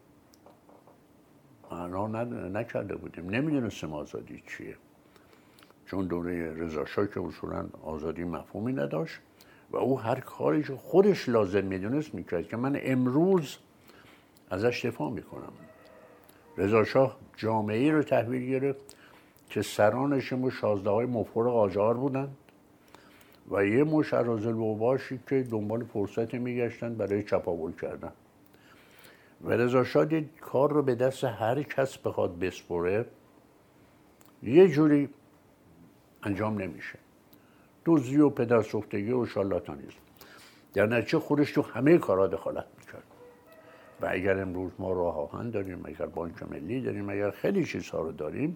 Speaker 2: معنا نکرده بودیم، نمیدونستیم آزادی چیه، چون دوره رضا شاه که اصولا آزادی مفهومی نداشت و او هر کاری که خودش لازم میدونست میکرد که من امروز ازش دفاع میکنم. رضا شاه جامعه‌ای رو تحویل گرفت که سرانش و شازده های مفخر قاجار بودن و یه مش اراذل و اوباشی که دنبال فرصتی میگشتن برای چپاول کردن. و رضا شاه دید کار رو به دست هر کس بخواد بسپره یه جوری انجام نمیشه، دزدی و پدرسوختگی و شارلاتانیسم. در نتیجه خودش تو همه کارها دخالت میکرد. و اگر امروز ما راه آهن داریم، اگر بانک ملی داریم، اگر خیلی چیزها رو داریم،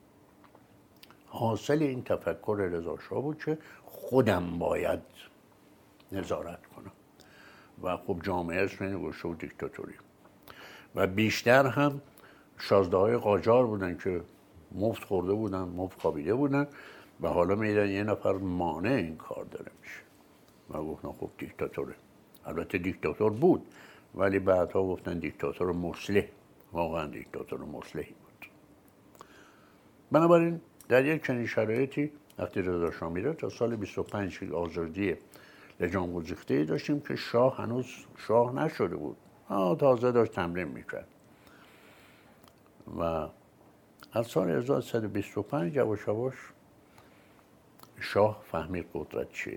Speaker 2: حاصل این تفکر رضا شاه بود که خودم باید نظارت کنم. و خب جامعه اسم اینو گذاشته بود دیکتاتوری. و بیشتر هم شازده های قاجار بودن که مفت خورده بودن، مفت خوابیده بودن و حالا میدن یه نفر مانع این کار داره میشه و گفتن خب دیکتاتوره. البته دیکتاتور بود ولی بعدها گفتن دیکتاتور مصلح. واقعا دیکتاتور مصلحی بود. بنابراین در یک چنین شرایطی وقتی رضا شاه میره تا سال بیست و پنج آزادی لجام گسیخته‌ای داشتیم که شاه هنوز شاه نشده بود، تازه داشت تمرین میکرد. و از سال هزار و سیصد و بیست و پنج یواش یواش شاه فهمید قدرت چیه.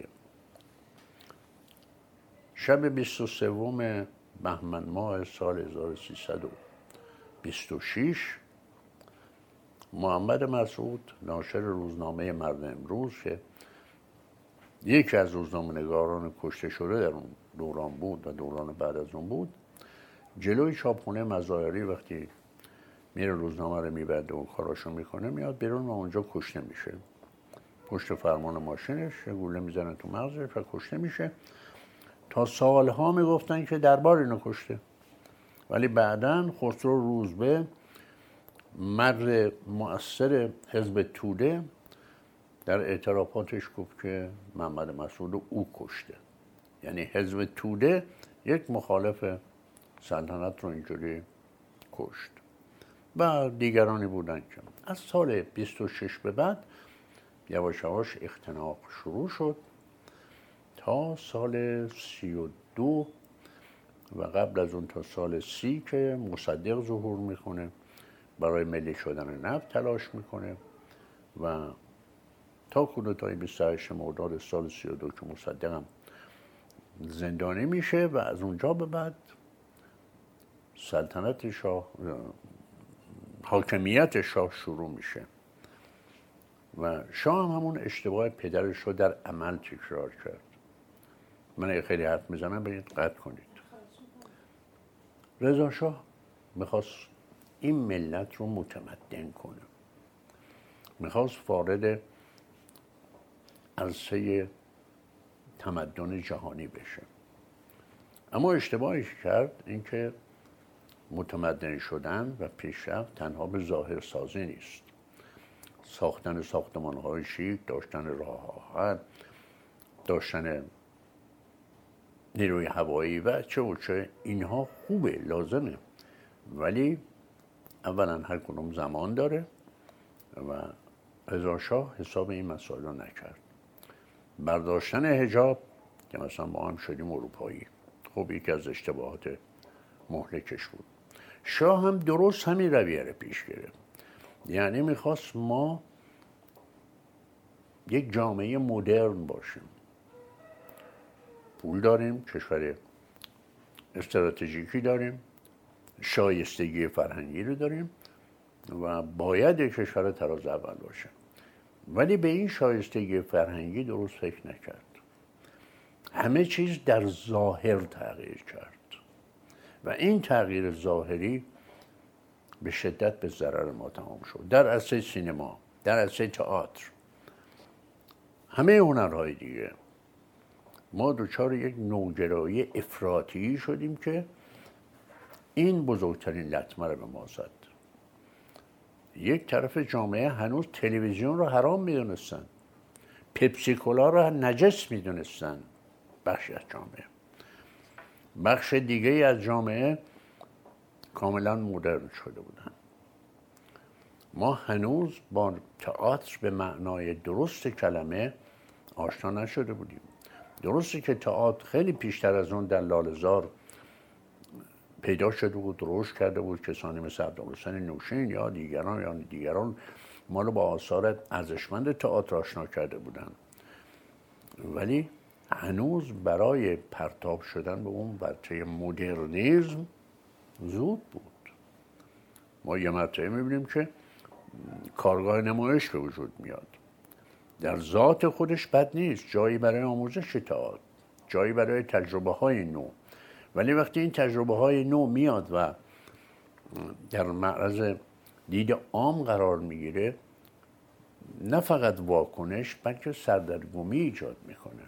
Speaker 2: شب بیست و سوم بهمن ماه سال هزار و سیصد و بیست و شش محمد مسعود ناشر روزنامه مرد امروز که یکی از روزنامه‌نگاران کشته شده در اون دوران بود و دوران بعد از اون بود، جلوی چاپخونه مظاهری وقتی میره روزنامه رو میبرده و کاراشو میکنه میاد بیرون و اونجا کشته میشه. پشت فرمان ماشینش یه گوله میزنه تو مغزش و کشته میشه. تا سالها میگفتن که دربار اینو کشته، ولی بعداً خسرو روزبه مرد مؤثر حزب توده در اعترافاتش گفت که محمد مسعود او کشته. یعنی حزب توده یک مخالف سلطنت رو اینجوری کشت و دیگرانی بودن که از سال بیست و شش به بعد یواش یواش اختناق شروع شد تا سال سی و دو و قبل از اون تا سال سی که مصدق ظهور میکنه، برای ملی شدن نفت تلاش میکنه و تا کودتای بیست و هشت مرداد سال سی و دو که مصدقم زندانی میشه و از اونجا به بعد سلطنت شاه، حاکمیت شاه شروع میشه و شاه هم همون اشتباه پدرش رو در عمل تکرار کرد. من اگه خیلی حرف میزنم برید قطع کنید. رضا شاه میخواست این ملت رو متمدن کنه، میخواست وارد عرصه تمدن جهانی بشه، اما اشتباهی کرد اینکه متمدن شدن و پیشرفت تنها به ظاهر سازی نیست. ساختن ساختمان‌های شیک، داشتن راه آهن، داشتن نیروی هوایی و چه و چه، اینها خوبه، لازمه، ولی اولا هر کدوم زمان داره و رضا شاه حساب این مسائل رو نکرد. برداشتن حجاب که مثلا ما هم شدیم اروپایی، خب یکی از اشتباهات مهلکش بود. شاه هم درست همین رویه رو پیش گرفت، یعنی میخواست ما یک جامعه مدرن باشیم، پول داریم، کشور استراتژیکی داریم، شایستگی فرهنگی رو داریم و باید کشور تراز اول باشه، ولی به این شایستگی فرهنگی درست فکر نکرد. همه چیز در ظاهر تغییر کرد و این تغییر ظاهری به شدت به ضرر ما تمام شد. در عرصه سینما، در عرصه تئاتر، همه هنرهای دیگه ما دچار یک نوگرایی افراطی شدیم که این بزرگترین لطمه رو به ما زد. یک طرف جامعه هنوز تلویزیون رو حرام میدونستن، پپسی کولا رو نجس میدونستن، بخشی از جامعه. بخش دیگه از جامعه کاملا مدرن شده بودن. ما هنوز با تئاتر به معنای درست کلمه آشنا نشده بودیم. درسته که تئاتر خیلی پیشتر از اون در لاله‌زار پیدا شده بود، رشد کرده بود، کسانی مثل عبدالحسین نوشین یا دیگران یا دیگران ما رو با آثار ارزشمند تئاتر آشنا کرده بودن، ولی هنوز برای پرتاب شدن به اون ورطه مدرنیسم زود بود. ما یه مرتبه میبینیم که کارگاه نمایش به وجود میاد، در ذات خودش بد نیست، جایی برای آموزش تئاتر، جایی برای تجربه های نو، ولی وقتی این تجربه های نو میاد و در معرض دید عام قرار میگیره، نه فقط واکنش بلکه سردرگمی ایجاد میکنه.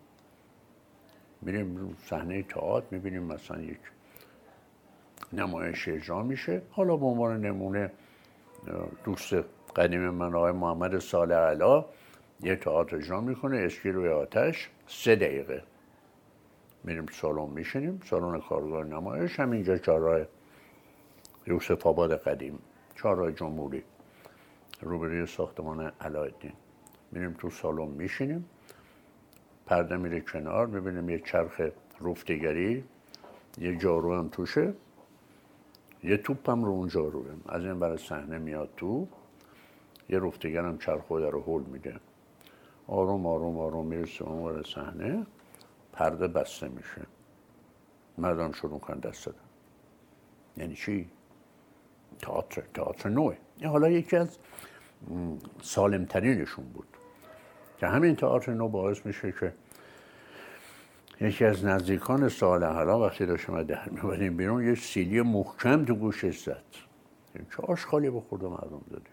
Speaker 2: میریم صحنه تئاتر میبینیم مثلا یک نمایش اجرا میشه، حالا به عنوان نمونه دوست قدیم من آقای محمد صالح علا یه تئاتر اجرا میکنه، اسکی روی آتش، سه دقیقه. میریم سالن میشینیم، سالن کارگاه نمایش همینجا چهارراه یوسف آباد قدیم، چهارراه جمهوری روبروی ساختمان علاءالدین. میریم تو سالن میشینیم، پرده میره کنار، میبینیم یه چرخ رفتگری، یه جارو هم توشه، یه توپ هم رو اون جاروه، از این برای صحنه میاد تو، یه رفتگر هم چرخ خود رو هول میده، آروم آروم آروم میرسه اون برای صحنه، پرده بسته میشه، مردم شروع کن دست دادن. یعنی چی؟ تئاتر، تئاتر نوه. این حالا یکی از سالمترینشون بود که همین تئاتر نو باعث میشه که یکی از نزدیکان صالح علا وقتی داشت ما در میبریم بیرون یه سیلی محکم تو گوشش زد که آشغالی بخورد و مردم داده.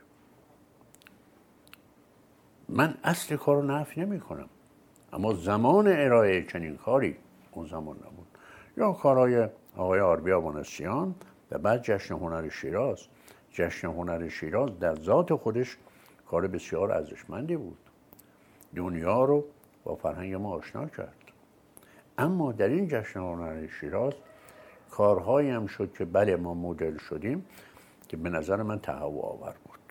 Speaker 2: من اصل کار رو نفی نمی کنم، اما زمان ارائه چنین کاری اون زمان نبود. یا کارهای آقای آربی آوانسیان و بعد جشن هنر شیراز. جشن هنر شیراز در ذات خودش کار بسیار ارزشمندی بود، دنیا رو با فرهنگ ما آشنا کرد. اما در این جشن هنر شیراز کارهایی هم شد که بله ما مدل شدیم که به نظر من تهوع آور بود.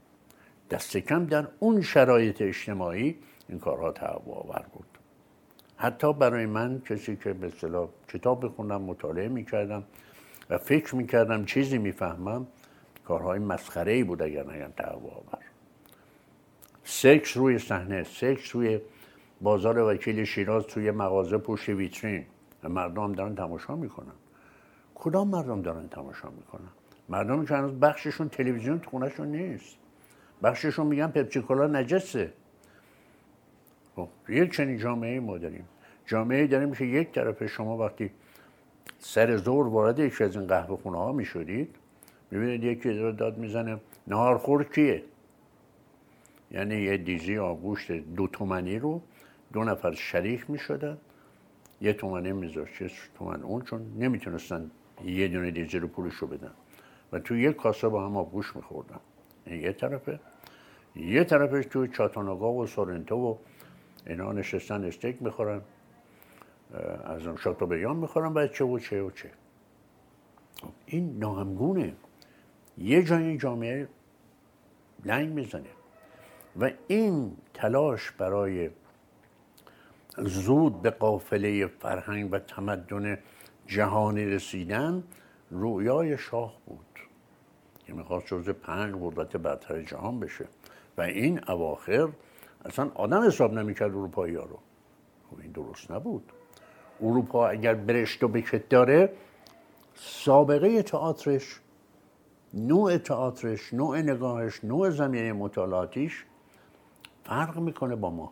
Speaker 2: دست کم در اون شرایط اجتماعی این کارها تهوع آور بود. حتی برای من کسی که به اصطلاح کتاب بخونم، مطالعه میکردم و فکر میکردم چیزی میفهمم، کارهای مسخره‌ای بود اگر نگم تهوع‌آور. سکس روی صحنه، سکس روی بازار وکیل شیراز توی مغازه پشت ویترین و مردم دارن تماشا میکنن. کدام مردم دارن تماشا میکنن؟ مردمی که هنوز بخششون تلویزیون تو خونه‌شون نیست، بخششون میگن پپسی کولا نجسه. خب یک چنین جامعه ما داریم. جامعه داریم که یک طرف شما وقتی سر ظهر وارد یکی از این قهوه خونه ها میشدید، میبینید یکی داره داد میزنه نهارخور کیه؟ یعنی یه دیزی آبگوشت دو تومنی رو دو نفر شریک میشدن، یه تومنی میذاشت یه تومن اون، چون نمیتونستن یه دونه دیزی رو پولش رو بدن و تو یک کاسه با هم آبگوشت میخوردن. این یه طرفه. یه طرفش تو چاتانوگا و سورنتو و اینا نشستن استیک میخورن، از اون شاتوبریان میخورن و چه و چه و چه. این ناهمگونه. یه جای جامعه لنگ میزنه و این تلاش برای زود به قافله فرهنگ و تمدن جهانی رسیدن رویای شاه بود که میخواست جزو پنج قدرت برتر جهان بشه و این اواخر اصلا آدم حساب نمیکرد اروپایی ها رو. خب این درست نبود. اروپا اگر برشت و بکت داره، سابقه تئاترش، نوع تئاترش، نوع نگاهش، نوع زمینه مطالعاتیش فرق میکنه با ما.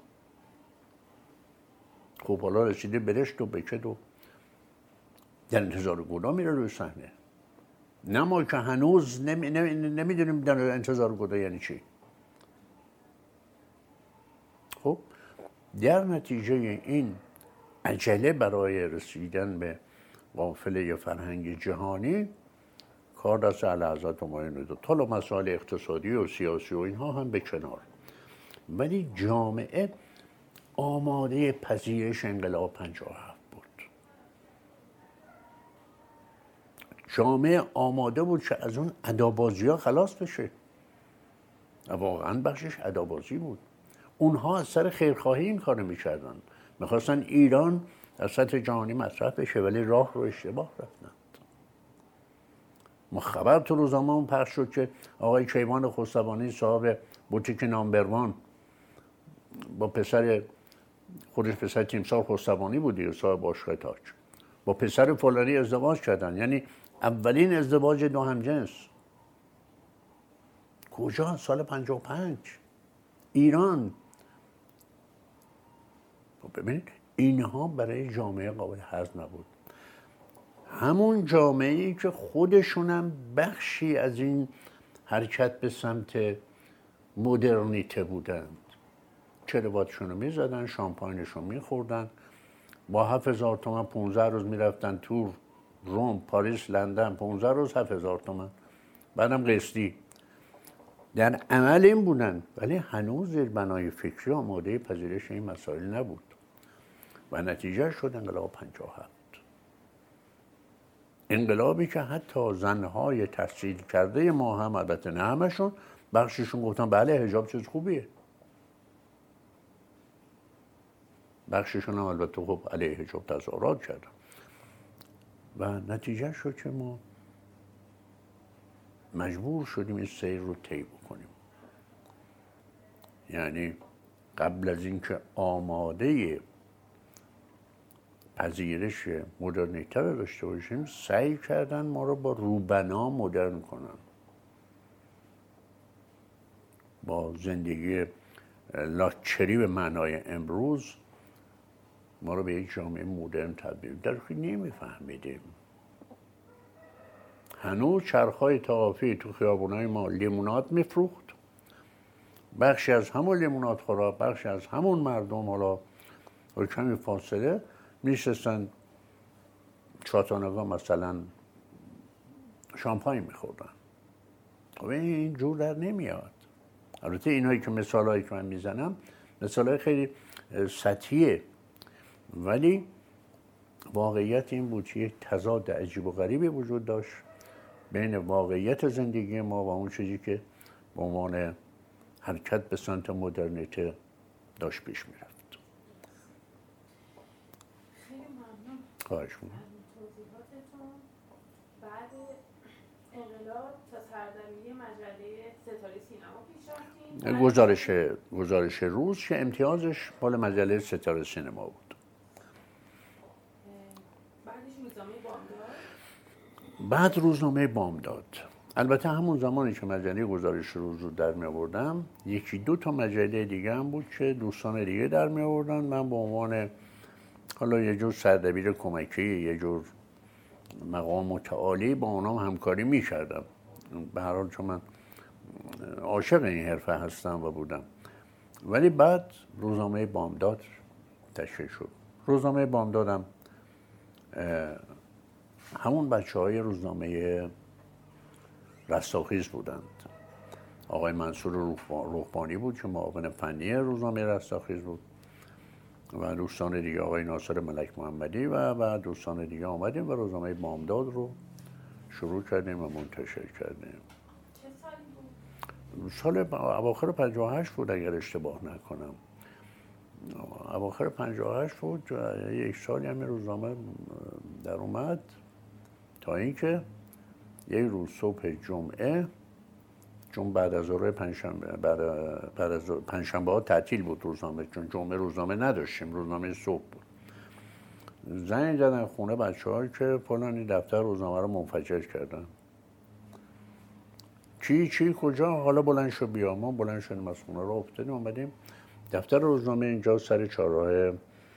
Speaker 2: خب حالا رسیده برشت و بکت و در انتظار گودا میره روی صحنه. نه ما که هنوز نمی... نمی... نمیدونیم در انتظار گودا یعنی چی. خب در نتیجه این عجله برای رسیدن به قافله فرهنگ جهانی کار دست اعلیحضرت همایون داد. حالا مسائل اقتصادی و سیاسی و اینها هم به کنار، ولی جامعه آماده پذیرش انقلاب پنجاه و هفت بود. جامعه آماده بود که از اون ادابازی ها خلاص بشه و واقعا بخشش ادابازی بود. اونها از سر خیرخواهی این کارو میکردن، میخواستن ایران در سطح جهانی مطرح بشه، ولی راه رو اشتباه رفتن. ما خبر تو روزنامه‌مون پخش شد که آقای کیوان خسروانی صاحب بوتیک نامبروان با پسر خودش، پسر تیمسار خسروانی بودی، صاحب باشگاه تاج، با پسر فلانی ازدواج کردن. یعنی اولین ازدواج دو همجنس. کجا؟ سال پنجاه و پنج ایران. ببینید اینها برای جامعه قابل هضم نبود. همون جامعه‌ای که خودشونم بخشی از این حرکت به سمت مدرنیته بودند، کراواتشون رو میزدن، شامپاینشون میخوردن، با هفت هزار تومن پونزده روز میرفتن تور، روم، پاریس، لندن، پونزده روز هفت هزار تومن، بعدم قسطی. در عمل این بودن، ولی هنوز زیر بنای فکری آماده پذیرش این مسائل نبود و نتیجه شد انقلاب پنجاه و هفت. انقلابی که حتی زنهای تحصیل کرده ما هم، البته نه همشون، بخششون گفتن بله حجاب چیز خوبیه، بخششون هم البته خب علیه حجاب تظاهرات کردن و نتیجه شد که ما مجبور شدیم این سیر رو طی بکنیم. یعنی قبل از اینکه آماده پذیرش مدرنیته رو داشته باشیم، سعی کردن ما رو با روبنا مدرن کنن، با زندگی لاکچری به معنای امروز ما رو به یک جامعه مدرن تبدیل. در که نمیفهمیدیم. هنوز چرخهای طوافی تو خیابونای ما لیموناد میفروخت. بخشی از همون لیموناد خورا، بخشی از همون مردم حالا با کمی فاصله میشستن چاتانوگا مثلا شامپاین میخوردن. خب این جور در نمیاد. البته اینایی که مثالایی که من میزنم مثالای خیلی سطحیه، ولی واقعیت این بود که یک تضاد عجیب و غریبی وجود داشت بین واقعیت زندگی ما و اون چیزی که به عنوان حرکت به سمت مدرنیته داشت پیش میرفت. خواهش می‌کنم.
Speaker 1: توضیحاتتون. بعد انقلاب تا سردبیری مجله ستاره سینما پیش رفتین.
Speaker 2: گزارش گزارش روز که امتیازش مال مجله ستاره سینما بود.
Speaker 1: بعدش روزنامه بامداد.
Speaker 2: بعد روزنامه بامداد. البته همون زمانی که مجله گزارش روز رو در می آوردم، یکی دو تا مجله دیگه هم بود که دوستان دیگه در می آوردن. من به عنوان حالا یه جور سردبیر کمکی، یه جور مقام متعالی با اونام همکاری می کردم. به هر حال چون من عاشق این حرفه هستم و بودم. ولی بعد روزنامه بامداد تشکیل شد. روزنامه بامدادم همون بچه های روزنامه رستاخیز بودند. آقای منصور روحانی بود که معاون فنی روزنامه رستاخیز بود و دوستان دیگه، آقای ناصر ملک محمدی و و دوستان دیگه آمدیم و روزنامه بامداد رو شروع کردیم و منتشر کردیم.
Speaker 1: چه سالی بود؟
Speaker 2: سال اواخر پنجاه و هشت بود اگر اشتباه نکنم. اواخر پنجاه و هشت بود. یک سالی همین روزنامه در اومد تا اینکه یک روز صبح جمعه، چون بعد از ظهر پنجشنبه بعد بعد از پنجشنبه ها تعطیل بود روزنامه، چون جمعه روزنامه نداشتیم، روزنامه صبح بود. زنگ زدن خونه بچه‌ها که فلانی دفتر روزنامه رو منفجر کردن. چی چی کجا؟ حالا بلند شو بیا. ما بلند شدیم از خونه رو افتادیم اومدیم دفتر روزنامه اینجا سر چهارراه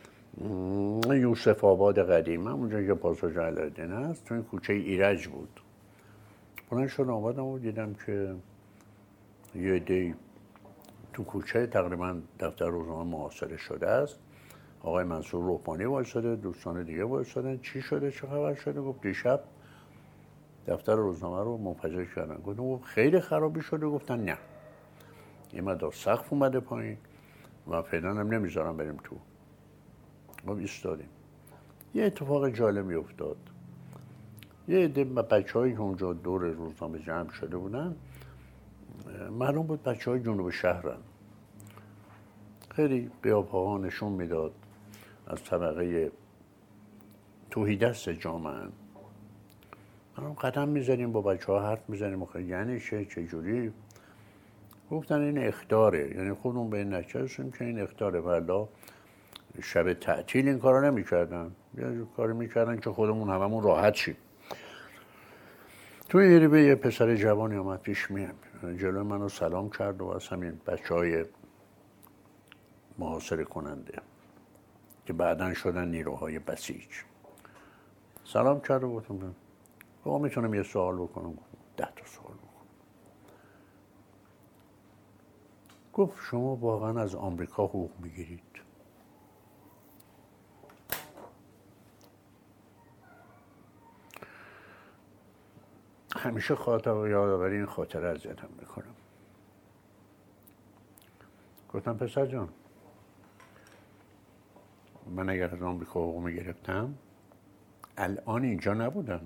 Speaker 2: یوسف آباد قدیم، اونجا که پاساژ علایالدین هست، تو این کوچه ایرج بود. بلند شدم آمدم و دیدم که یه عده‌ای تو کوچه تقریبا دفتر روزنامه محاصره شده است. آقای منصور روحانی وایساده، دوستان دیگه وایسادن. چی شده؟ چه خبر شده؟ گفت دیشب دفتر روزنامه رو منفجر کردن. گفتم خیلی خرابی شده؟ گفتن نه، یه مقدار سقف اومده پایین و فعلا هم نمیذارم بریم تو. ما ایستادیم. یه اتفاق جالبی افتاد. یه عده بچه‌هایی که اونجا دور روزنامه جمع شده بودن، معلوم بود بچه‌های جنوب شهرن. خیلی قیافه‌ها نشون میداد از طبقه توحیدست جامعه. ما قدم میزنیم با بچه‌ها حرف میزنیم، یعنی چه چه جوری؟ گفتن این اخطاره. یعنی خودمون به این نتیجه رسیدیم که این اخطاره. والا شب تعطیل این کارا نمی‌کردن، یه کاری می‌کردن که خودمون هممون راحت شیم. توی یه به یه پسر جوانی اومد پیش میام، جلوی منو سلام کرد و از همین بچه‌های محاصره کننده که بعداً شدن نیروهای بسیج سلام کرد و گفتم با میتونم یه سوال بکنم؟ ده تا سوال بکنم. گفت شما واقعا از آمریکا حقوق میگیرید؟ همیشه خاطر یادآوری این خاطره اذیتم میکنم. گفتم پسر جان، من اگر از آمریکا حقوق میگرفتم الان اینجا نبودم.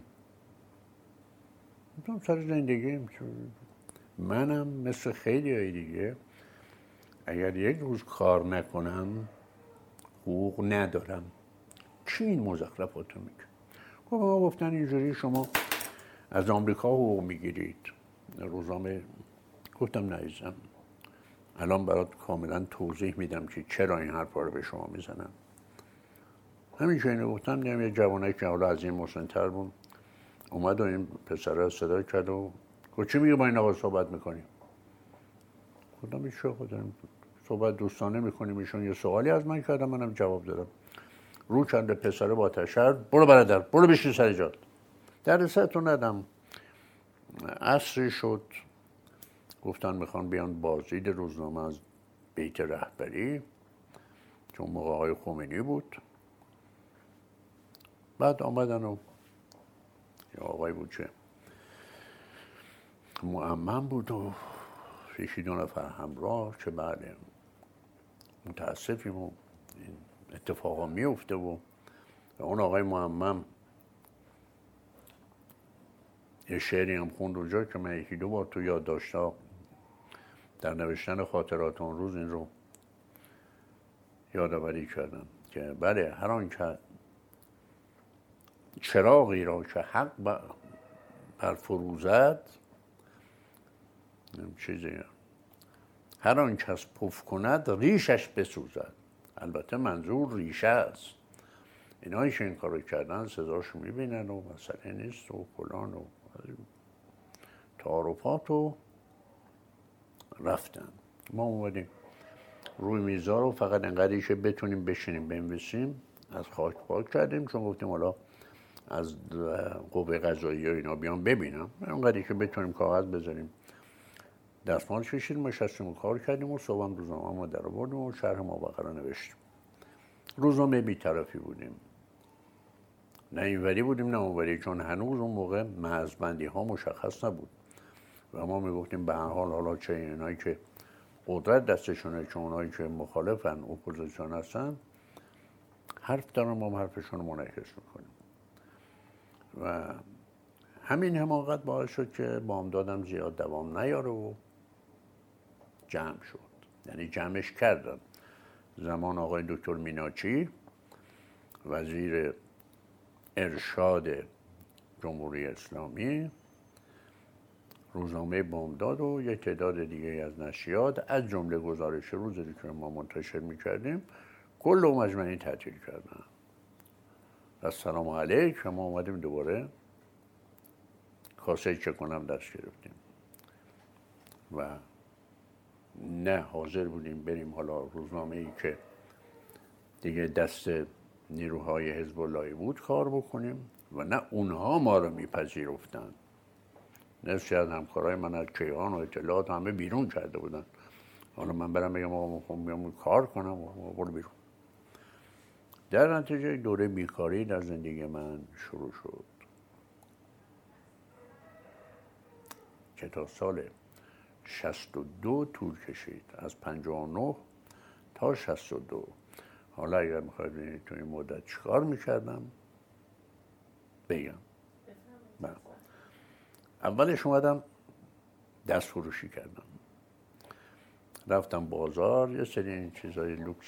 Speaker 2: گفتم سر زندگیم منم مثل خیلی های دیگه اگر یک روز کار نکنم حقوق ندارم. چی این مزخرفاتو میگه؟ گفت ما گفتن اینجوری شما از آمریکا حقوق میگیرید. روزنامه گفتم نعیزم، الان برات کاملا توضیح میدم که چرا این حرفا رو به شما میزنم. همین که اینو گفتم دیدم یه جوانایی که حالا از این مسن‌تر بود اومد و این پسره صدا کرد و گفت چی میگه با این آقا صحبت میکنیم؟ گفتم این چه خودم صحبت دوستانه میکنیم. ایشون یه سوالی از من کردم، منم جواب دادم. رو چند پسره با تشر برو برادر برو بشین سر جات. در سرتون ندم. عصری شد، گفتن میخوان بیان بازدید روزنامه از بیت رهبری، چون موقع آقای خمینی بود. بعد آمدن و یه آقای بود که مؤمن بود و یکی دو نفر همراه که بعد متاسفیم و این اتفاقا میفته و اون آقای مؤمن یه شعری هم خوند اونجا که من یکی دو بار تو یاد داشتم در نوشتن خاطرات اون روز این رو یادآوری کردم که بله هر آن که چراغی را که حق بر فروزد، چیزی هر آن کس پف کند ریشش بسوزد. البته منظور ریشه است. اینایی که این کارو کردن سزاشو میبینن و مسئله نیست و فلان و تعارفات و رفتن. ما اومدیم روی میزا رو فقط انقدری که بتونیم بشینیم بنویسیم از خاک پاک کردیم، چون گفتیم حالا از قوه قضاییه و اینا بیان ببینم، انقدری که بتونیم کاغذ بذاریم دستمال کشیدیم، نشستیم و کار کردیم و صبح هم روزنامه ما در آوردیم و شرح مابقه رو نوشتیم. روزنامه بی‌طرفی بودیم، نه اینوری بودیم نه اونوری، چون هنوز اون موقع مرزبندی ها مشخص نبود و ما میگفتیم به هر حال حالا چه اینایی که قدرت دستشونه، چون اونایی که مخالفن اپوزیسیون هستن حرف دارن، ما حرفشون رو منعکس میکنیم. و همین حماقت باعث شد که بامدادم زیاد دوام نیاره و جمع شد. یعنی جمعش کردن زمان آقای دکتر میناچی وزیر ارشاد جمهوری اسلامی، روزنامه بامداد و یک تعداد دیگه از نشریات از جمله گزارش روزی که ما منتشر میکردیم کل و مجمعی تعطیل کردن. السلام علیک. ما اومدیم دوباره کاسه چک کنم دست گرفتیم و نه حاضر بودیم بریم حالا روزنامه ای که دیگه دست نیروهای حزب اللهی بود کار بکنیم و نه اونها ما رو میپذیرفتن. نصفی از همکارای من از کیهان و اطلاعات همه بیرون کرده بودن. حالا من برم بگم آقا میخوام بیام کار کنم و برو بیرون. در نتیجه دوره بیکاری در زندگی من شروع شد که تا سال شصت و دو طول کشید، از پنجاه و نه تا شصت و دو. حالا اگر میخواید ببینید تو این مدت چیکار میکردم بگم. من اولش اومدم دست فروشی کردم، رفتم بازار یه سری این چیزای لوکس،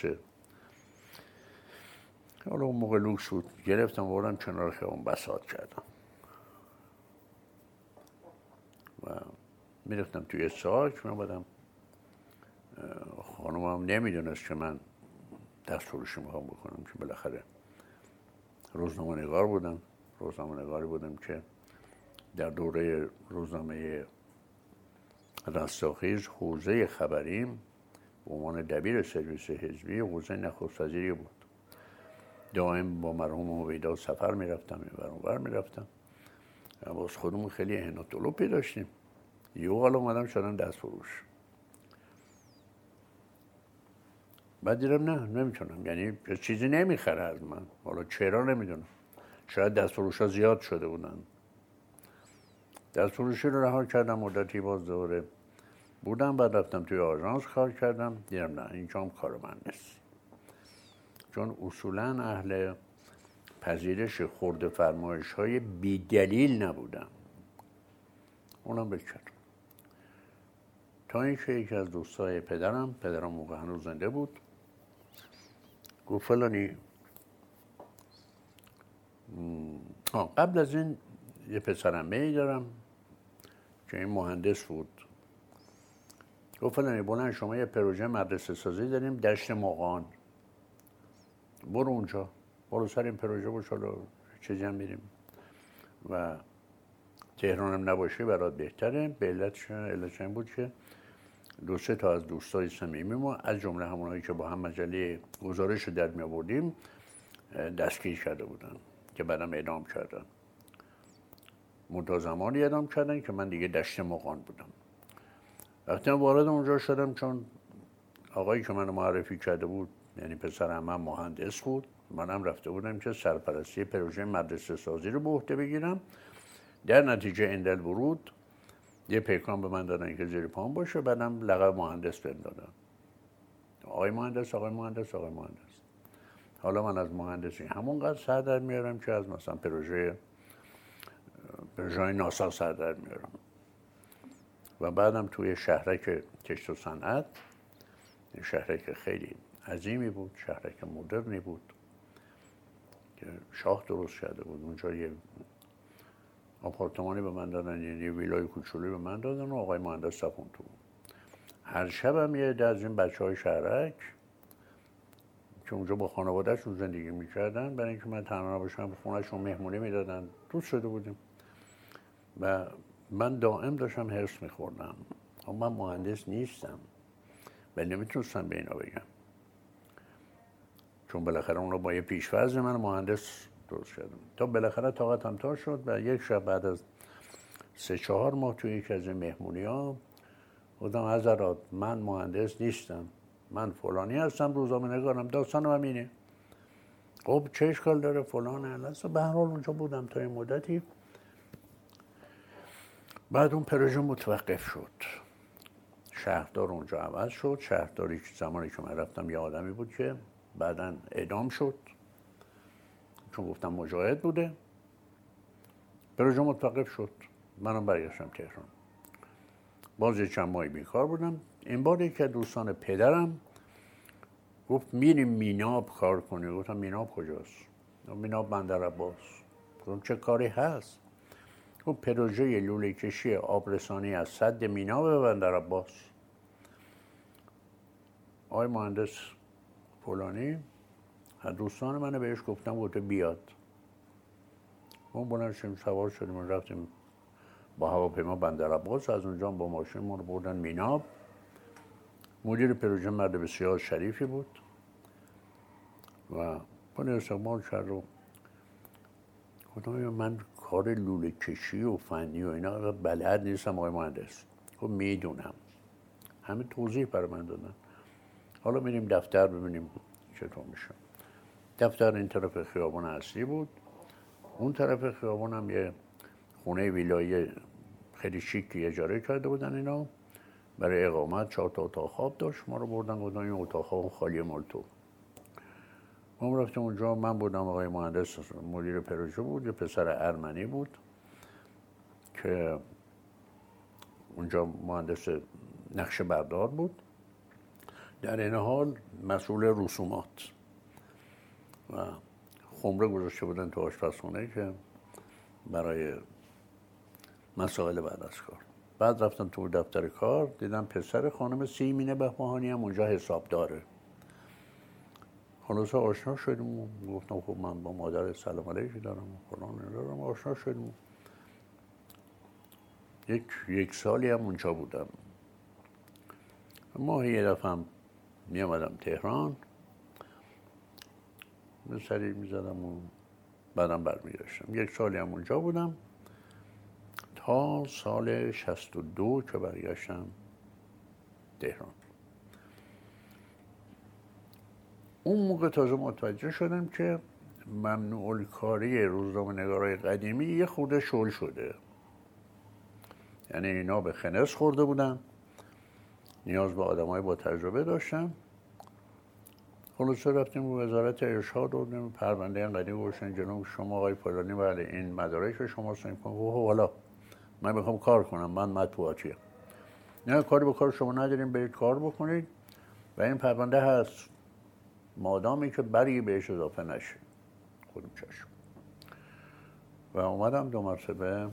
Speaker 2: حالا اون موقع لوکس بود، گرفتم بردم کنار خیابون بساط کردم و میرفتم توی ساک. من بدم خانومم نمیدونست که من دست فروشی میخوام بکنم، که بالاخره روزنامه نگار بودم. روزنامه نگاری بودم که در دوره روزنامه رستاخیز حوزه خبریم به عنوان دبیر سرویس حزبی حوزه نخست وزیری بود. دائم با مرحوم هویدا سفر میرفتم، اینور اونور میرفتم. باز خودمون خیلی اهانت طلبی داشتیم. یه حالا اومدم شدم دست فروش. بعد دیدم نه نمیتونم، یعنی چیزی نمیخره از من. حالا چرا نمیدونم، شاید دست فروش ها زیاد شده بودن. دست فروشی رو رها کردم، مدتی باز دوره بودم. بعد رفتم توی آژانس کار کردم، دیدم نه اینجا هم کار من نیست، چون اصولا اهل پذیرش خرد فرمایش های بی دلیل نبودم. اونم بکردم تا اینکه یکی از دوستای پدرم، پدرم موقع هنوز زنده بود، گفت فلانی ها قبل از این یه پسرمه ای دارم که این مهندس بود. گفت فلانی بلند شما یه پروژه مدرسه سازی داریم دشت مقان، برو اونجا، برو سر این پروژه باش، حالا چیزی هم میریم و تهران هم نباشه برات بهتره. به علتش علتش این بود که دو سه تا از دوستای صمیمی ما از جمله همونایی که با هم مجله گزارش رو در می آوردیم دستگیر کرده بودن که بعدم اعدام کردن. منتها زمانی اعدام کردن که من دیگه دشت مقان بودم. وقتی من وارد اونجا شدم، چون آقایی که منو معرفی کرده بود یعنی پسر عمم مهندس بود، منم رفته بودم که سرپرستی پروژه مدرسه سازی رو به عهده بگیرم. در نتیجه اندل ورود یه پیکان به من دادن که زیر پام باشه، بعدم لقب مهندس بهم دادن. آقای مهندس، آقای مهندس، آقای مهندس. حالا من از مهندسی همونقدر سر در میارم که از مثلا پروژه پروژه ناسا سر در میارم. و بعدم توی شهرک کشت و صنعت، شهرک خیلی عظیمی بود، شهرک مدرنی بود که شاه درست کرده بود. اونجا یه آپارتمانی به من دادن، یعنی یه ویلای کوچولی به من دادن و آقای مهندس صفون تو. هر شب هم یه عده از این بچه های شهرک که اونجا با خانوادهشون زندگی میکردن، برای اینکه من تنها نباشم خونهشون مهمونی میدادن، دوست شده بودیم و من دائم داشتم هرس میخوردم. اما من مهندس نیستم و نمیتونستم به اینا بگم، چون بالاخره اونا با یه پیش‌فرض من مهندس درست کردم. تا بالاخره طاقتم تا شد و یک شب بعد از سه چهار ماه توی یک از این مهمونی‌ها گفتم حضرات من مهندس نیستم، من فلانی هستم، روزنامه نگارم، داستانم همینه. خب چه اشکال داره فلان الاصل. به هر حال اونجا بودم تا این مدتی. بعد اون پروژه متوقف شد، شهردار اونجا عوض شد. شهرداری که زمانی که من رفتم یه آدمی بود که بعداً اعدام شد چون گفتم مجاهد بوده. پروژه متوقف شد، منم برگشتم تهران. باز یه چند ماهی بیکار بودم. این بار یکی از دوستان پدرم گفت میریم میناب کار کنی. گفتم میناب کجاست؟ میناب بندر عباس. گفتم چه کاری هست؟ گفت پروژه لوله کشی آبرسانی از سد میناب به بندر عباس. آقای مهندس فلانی از دوستان منو بهش گفتم گفته بیاد. اون بلند شدیم سوار شدیم و رفتیم با هواپیما بندر عباس. از اونجا با ماشین ما رو بردن میناب. مدیر پروژه مرد بسیار شریفی بود و من استقبال کرد و گفتم من کار لوله کشی و فنی و اینا بلد نیستم آقای مهندس. گفت میدونم. همه توضیح برای من دادن. حالا میریم دفتر ببینیم چطور میشه. دفتر این طرف خیابان اصلی بود. اون طرف خیابان هم یه خونه ویلایی خیلی شیکی اجاره کرده بودن اینا. برای اقامت چهار تا اتاق خواب داشت. ما رو بردن گفتن این اتاق خواب خالی مال تو. ما رفتیم اونجا. من بودم، آقای مهندس مدیر پروژه بود، یه پسر ارمنی بود که اونجا مهندس نقشه بردار بود، در این حال مسئول رسومات و خمره گذاشته بودن تو آشپزخونه که برای مسائل بعد از کار. بعد رفتم تو دفتر کار، دیدم پسر خانم سیمینه بهبهانی هم اونجا حساب داره. خلاصه آشنا شدیم و گفتم خب من با مادر سلام علیکی دارم و فلان دارم. آشنا شدیم. یک یک سالی هم اونجا بودم. ماهی یه دفعه هم می آمدم تهران، به سری می زدم و بعدم برمیگشتم. یک سالی هم اونجا بودم تا سال شصت و دو که برگشتم تهران. اون موقع تازه متوجه شدم که ممنوع الکاری روزنامه‌نگارای قدیمی یه خورده شل شده. یعنی اینا به خنث خورده بودن، نیاز به آدمای با تجربه داشتن. خلاصه رفتیم به وزارت ارشاد و پرونده این قدیم گوشن جنوب شما آقای فلانی بله این مدارک شما سین کن. اوه والا من میخوام کار کنم، من مطبوعاتیه. نه کاری به کار شما نداریم، برید کار بکنید و این پرونده هست مادامی که بری بهش اضافه نشه. خودم چشم. و اومدم دو مرتبه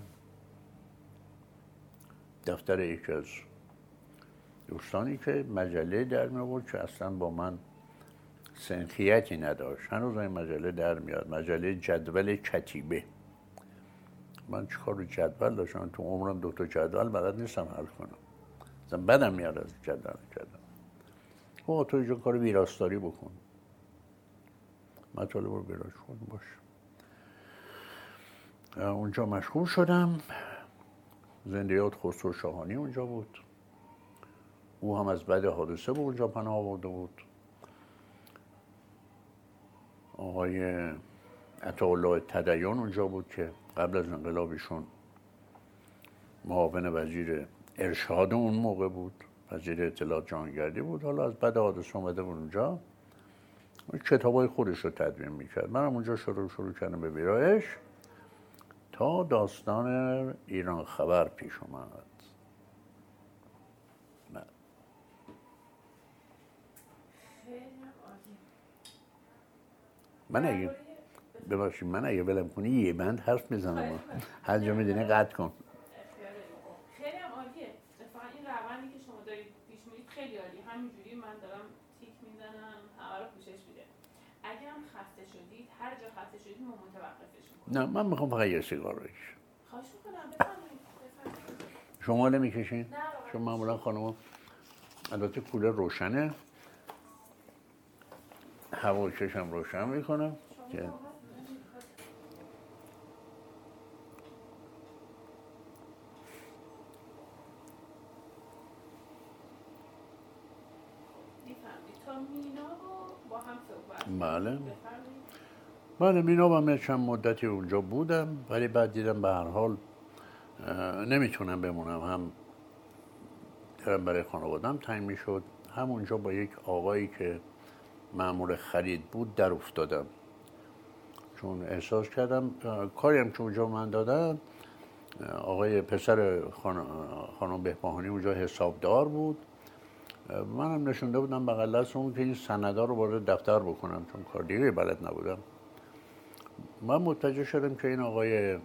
Speaker 2: دفتر یکی از دوستانی که مجله در می آورد که اصلا با من سنخیتی نداشت. هنوز این مجله در میاد، مجله جدول کتیبه. من چیکار رو جدول داشتم؟ تو عمرم دو تا جدول بلد نیستم حل کنم. اصلا بدم میاد از جدول کردم. او تو اینجا کار ویراستاری بکن. مطالب رو ویراج کن باش. اونجا مشغول شدم. زندیات خسرو شاهانی اونجا بود. او هم از بعد حادثه به اونجا پناه آورده بود. آقای عطاالله تدین اونجا بود که قبل از انقلابشون معاون وزیر ارشاد اون موقع بود، وزیر اطلاعات جهانگردی بود. حالا از بعد حادثه اومده بود اونجا، کتابای خودش رو تدوین میکرد. منم اونجا شروع شروع کردم به ویرایش تا داستان ایران خبر پیش اومد. من اگه ببخشید من اگه ولم کنی یه بند حرف میزنم، هر جا میدونی قطع کن.
Speaker 1: خیلی هم عالیه. اتفاقا این روندی که شما دارید پیش میرید خیلی عالیه. همینجوری من دارم تیک میزنم، همه رو پوشش میده. اگه هم خسته شدید، هر جا خسته شدید ما متوقفش میکنیم.
Speaker 2: نه من میخوام فقط یه سیگار بکشم.
Speaker 1: خواهش میکنم بفرمایید. بفرمایید.
Speaker 2: شما نمیکشین؟
Speaker 1: نه
Speaker 2: چون معمولا خانم البته کولر روشنه، هوا چشم روشن میکنم که
Speaker 1: تا مینا رو با هم صحبت.
Speaker 2: بله بله مینا و من چند مدتی اونجا بودم، ولی بعد دیدم به هر حال نمیتونم بمونم، هم دارم برای خانوادم تنگ میشد، هم اونجا با یک آقایی که مأمور خرید بود در افتادم، چون احساس کردم کاری هم که اونجا من دادم، آقای پسر خانم بهبهانی اونجا حسابدار بود، منم نشونده بودم بغل دست اون که این سندا رو وارد دفتر بکنم، چون کار دیگه بلد نبودم. من متوجه شدم که این آقای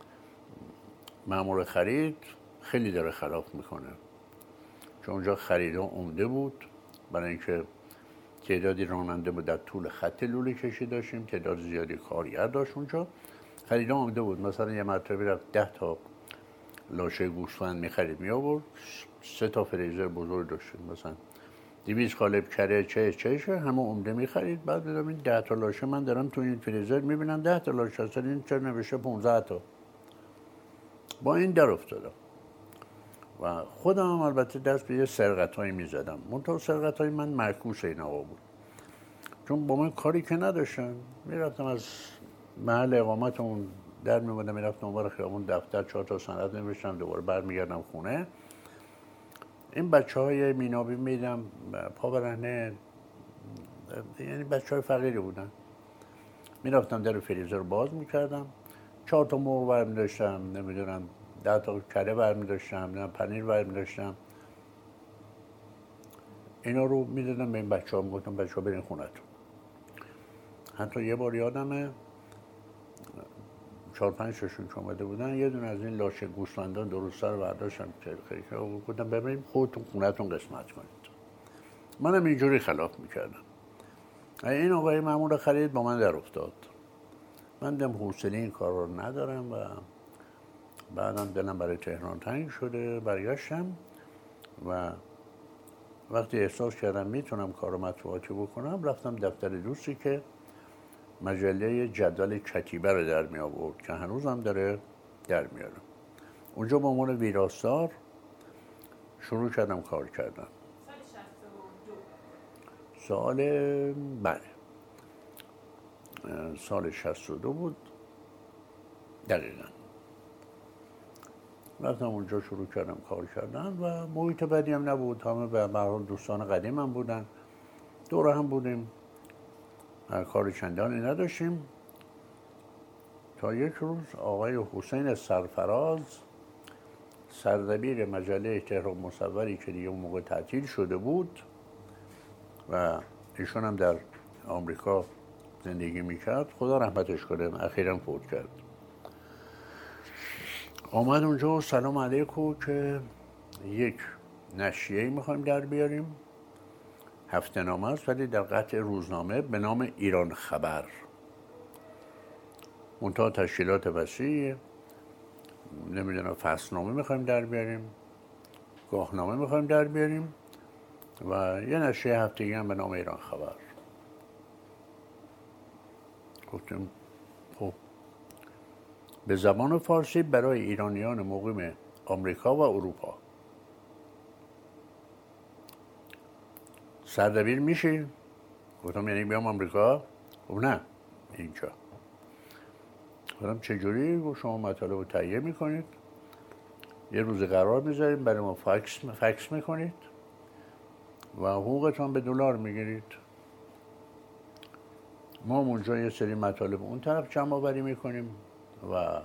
Speaker 2: مأمور خرید خیلی داره خلاف میکنه، چون اونجا خریدا عمده بود، برای اینکه تعدادی راننده بود، در طول خط لوله کشی داشتیم، تعداد زیادی کارگر داشت اونجا، خریدا عمده بود. مثلا یه مرتبه رفت ده تا لاشه گوسفند میخرید می آورد، سه تا فریزر بزرگ داشتیم، مثلا دویست قالب کره چه چهشه همه عمده میخرید. بعد دیدم این ده تا لاشه من دارم تو این فریزر میبینم ده تا لاشه هست، این چرا نوشته پانزده تا؟ با این در افتادم و خودم هم البته دست به یه سرقت هایی میزدم، منطقه سرقت های من معکوس این آقا بود، چون با من کاری که نداشتن. میرفتم از محل اقامتمون در میومدم، میرفتم اونور خیابون دفتر چهار تا سند نوشتم، دوباره برمیگردم خونه. این بچه های مینابی میدم پا برهنه، یعنی بچه های فقیری بودن، میرفتم در فریزر رو باز میکردم، چهار تا مرغ برمی داشتم، نمیدونم ده تا کره برمی داشتم، نمیدونم پنیر برمی داشتم، اینا رو میدادم به این بچه ها، میگفتم بچه ها برین خونتون. حتی یه بار یادمه چهار پنج ششون که اومده بودن، یه دونه از این لاشه گوسفندان درسته رو برداشتم که خیلی که گفتم ببریم خودتون خونتون قسمت کنید. منم اینجوری خلاف میکردم. این آقای مأمور خرید با من در افتاد، من دم حوصله این کار رو ندارم و بعدم دلم برای تهران تنگ شده، برگشتم و وقتی احساس کردم میتونم کار مطبوعاتی بکنم، رفتم دفتر دوستی که مجله جدول کتیبه رو در می آورد که هنوزم داره در میارم. اونجا با عنوان ویراستار شروع کردم کار کردم. سال بله سال شصت و دو بود دقیقا. رفتم اونجا شروع کردم کار کردن و محیط بدی هم نبود، همه به هر حال دوستان قدیمم بودن، دور هم بودیم، کار چندانی نداشتیم تا یک روز آقای حسین سرفراز سردبیر مجله تهران مصوری که دیگه اون موقع تعطیل شده بود و ایشون هم در آمریکا زندگی میکرد، خدا رحمتش کنه، اخیراً فوت کرد، آمد اونجا و سلام علیکم که یک نشریه‌ای میخوایم در بیاریم، هفته نامه است ولی در قطع روزنامه به نام ایران خبر، منتها تشکیلات وسیع، نمیدونم فصلنامه میخوایم در بیاریم، گاهنامه میخوایم در بیاریم و یه نشریه هفتگی هم به نام ایران خبر. گفتیم خب به زبان فارسی برای ایرانیان مقیم آمریکا و اروپا. سردبیر میشی؟ گفتم یعنی بیام آمریکا؟ گفت نه اینجا. گفتم چجوری؟ گفت شما مطالب رو تهیه میکنید، یه روز قرار میذاریم برای ما فکس فکس میکنید و حقوقتون به دلار میگیرید. ما اونجا یه سری مطالب اون طرف جمع آوری میکنیم و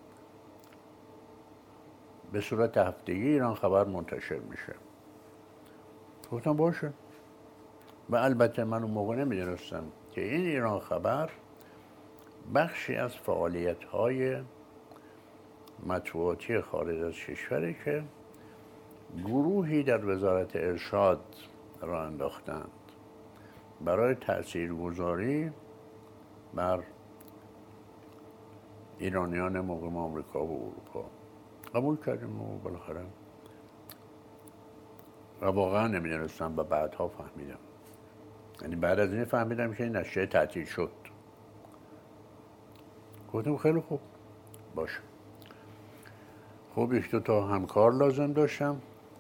Speaker 2: به صورت هفتگی ایران خبر منتشر میشه. گفتم باشه. و البته من اون موقع نمیدونستم که این ایران خبر بخشی از فعالیت‌های مطبوعاتی خارج از کشوره که گروهی در وزارت ارشاد را انداختند برای تاثیرگذاری بر ایرانیان مقیم آمریکا و اروپا. قبول کردیم و بالاخره و واقعا نمیدونستم و بعدها فهمیدم، یعنی بعد از این فهمیدم که این نشریه تعطیل شد. گفتم خیلی خوب باشه. خب یک دو تا همکار لازم داشتم.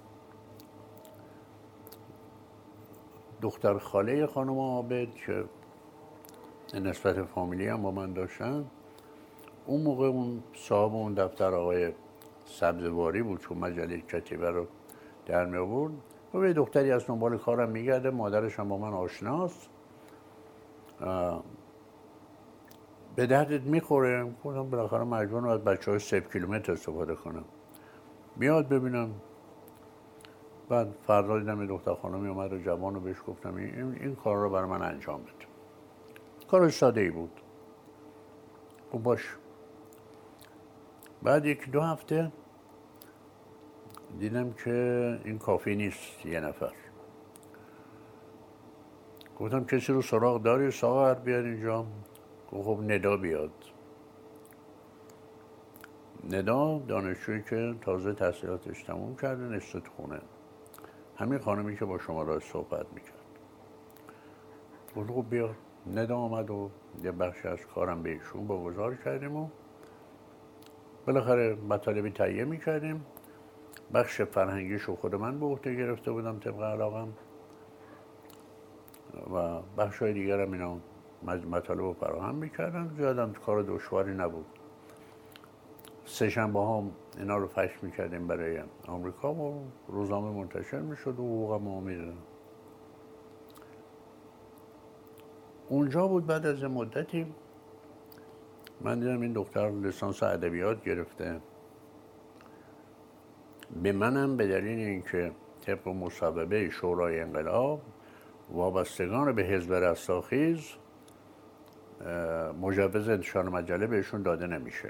Speaker 2: دختر خاله خانم عابد که نسبت فامیلی هم با من داشتن، اون موقع اون صاحب اون دفتر آقای سبزواری بود چون مجله کتیبه رو در می آورد. و یه دختری از دنبال کارم میگرده، مادرش هم با من آشناست، به دردت میخوره. گفتم بالاخره مجبورم از بچه های سیب کیلومتر استفاده کنم، بیاد ببینم. بعد فردا دیدم یه دختر خانمی اومد و جوان رو بهش گفتم این, این کار رو برای من انجام بده. کار ساده ای بود. خب باش. بعد یک دو هفته دیدم که این کافی نیست یه نفر. گفتم کسی رو سراغ داری ساغر بیاد اینجا؟ گفت خب ندا بیاد. ندا دانشجویی که تازه تحصیلاتش تموم کرده نشسته تو خونه، همین خانمی که با شما را صحبت میکرد. گفت خب بیا. ندا آمد و یه بخش از کارم به ایشون واگذار کردیم و بالاخره مطالبی تهیه میکردیم. بخش فرهنگیشو خود من به عهده گرفته بودم طبق علاقم و بخش های دیگر هم اینا مطالب رو فراهم میکردن. زیادم کار دشواری نبود. سه شنبه ها اینا رو فکس میکردیم برای آمریکا و روزنامه منتشر میشد و حقوق ما میدادن. اونجا بود بعد از مدتی من دیدم این دختر لیسانس ادبیات گرفته. به منم به دلیل اینکه طبق مصوبه شورای انقلاب وابستگان به حزب رستاخیز مجوز انتشار مجله بهشون داده نمیشه.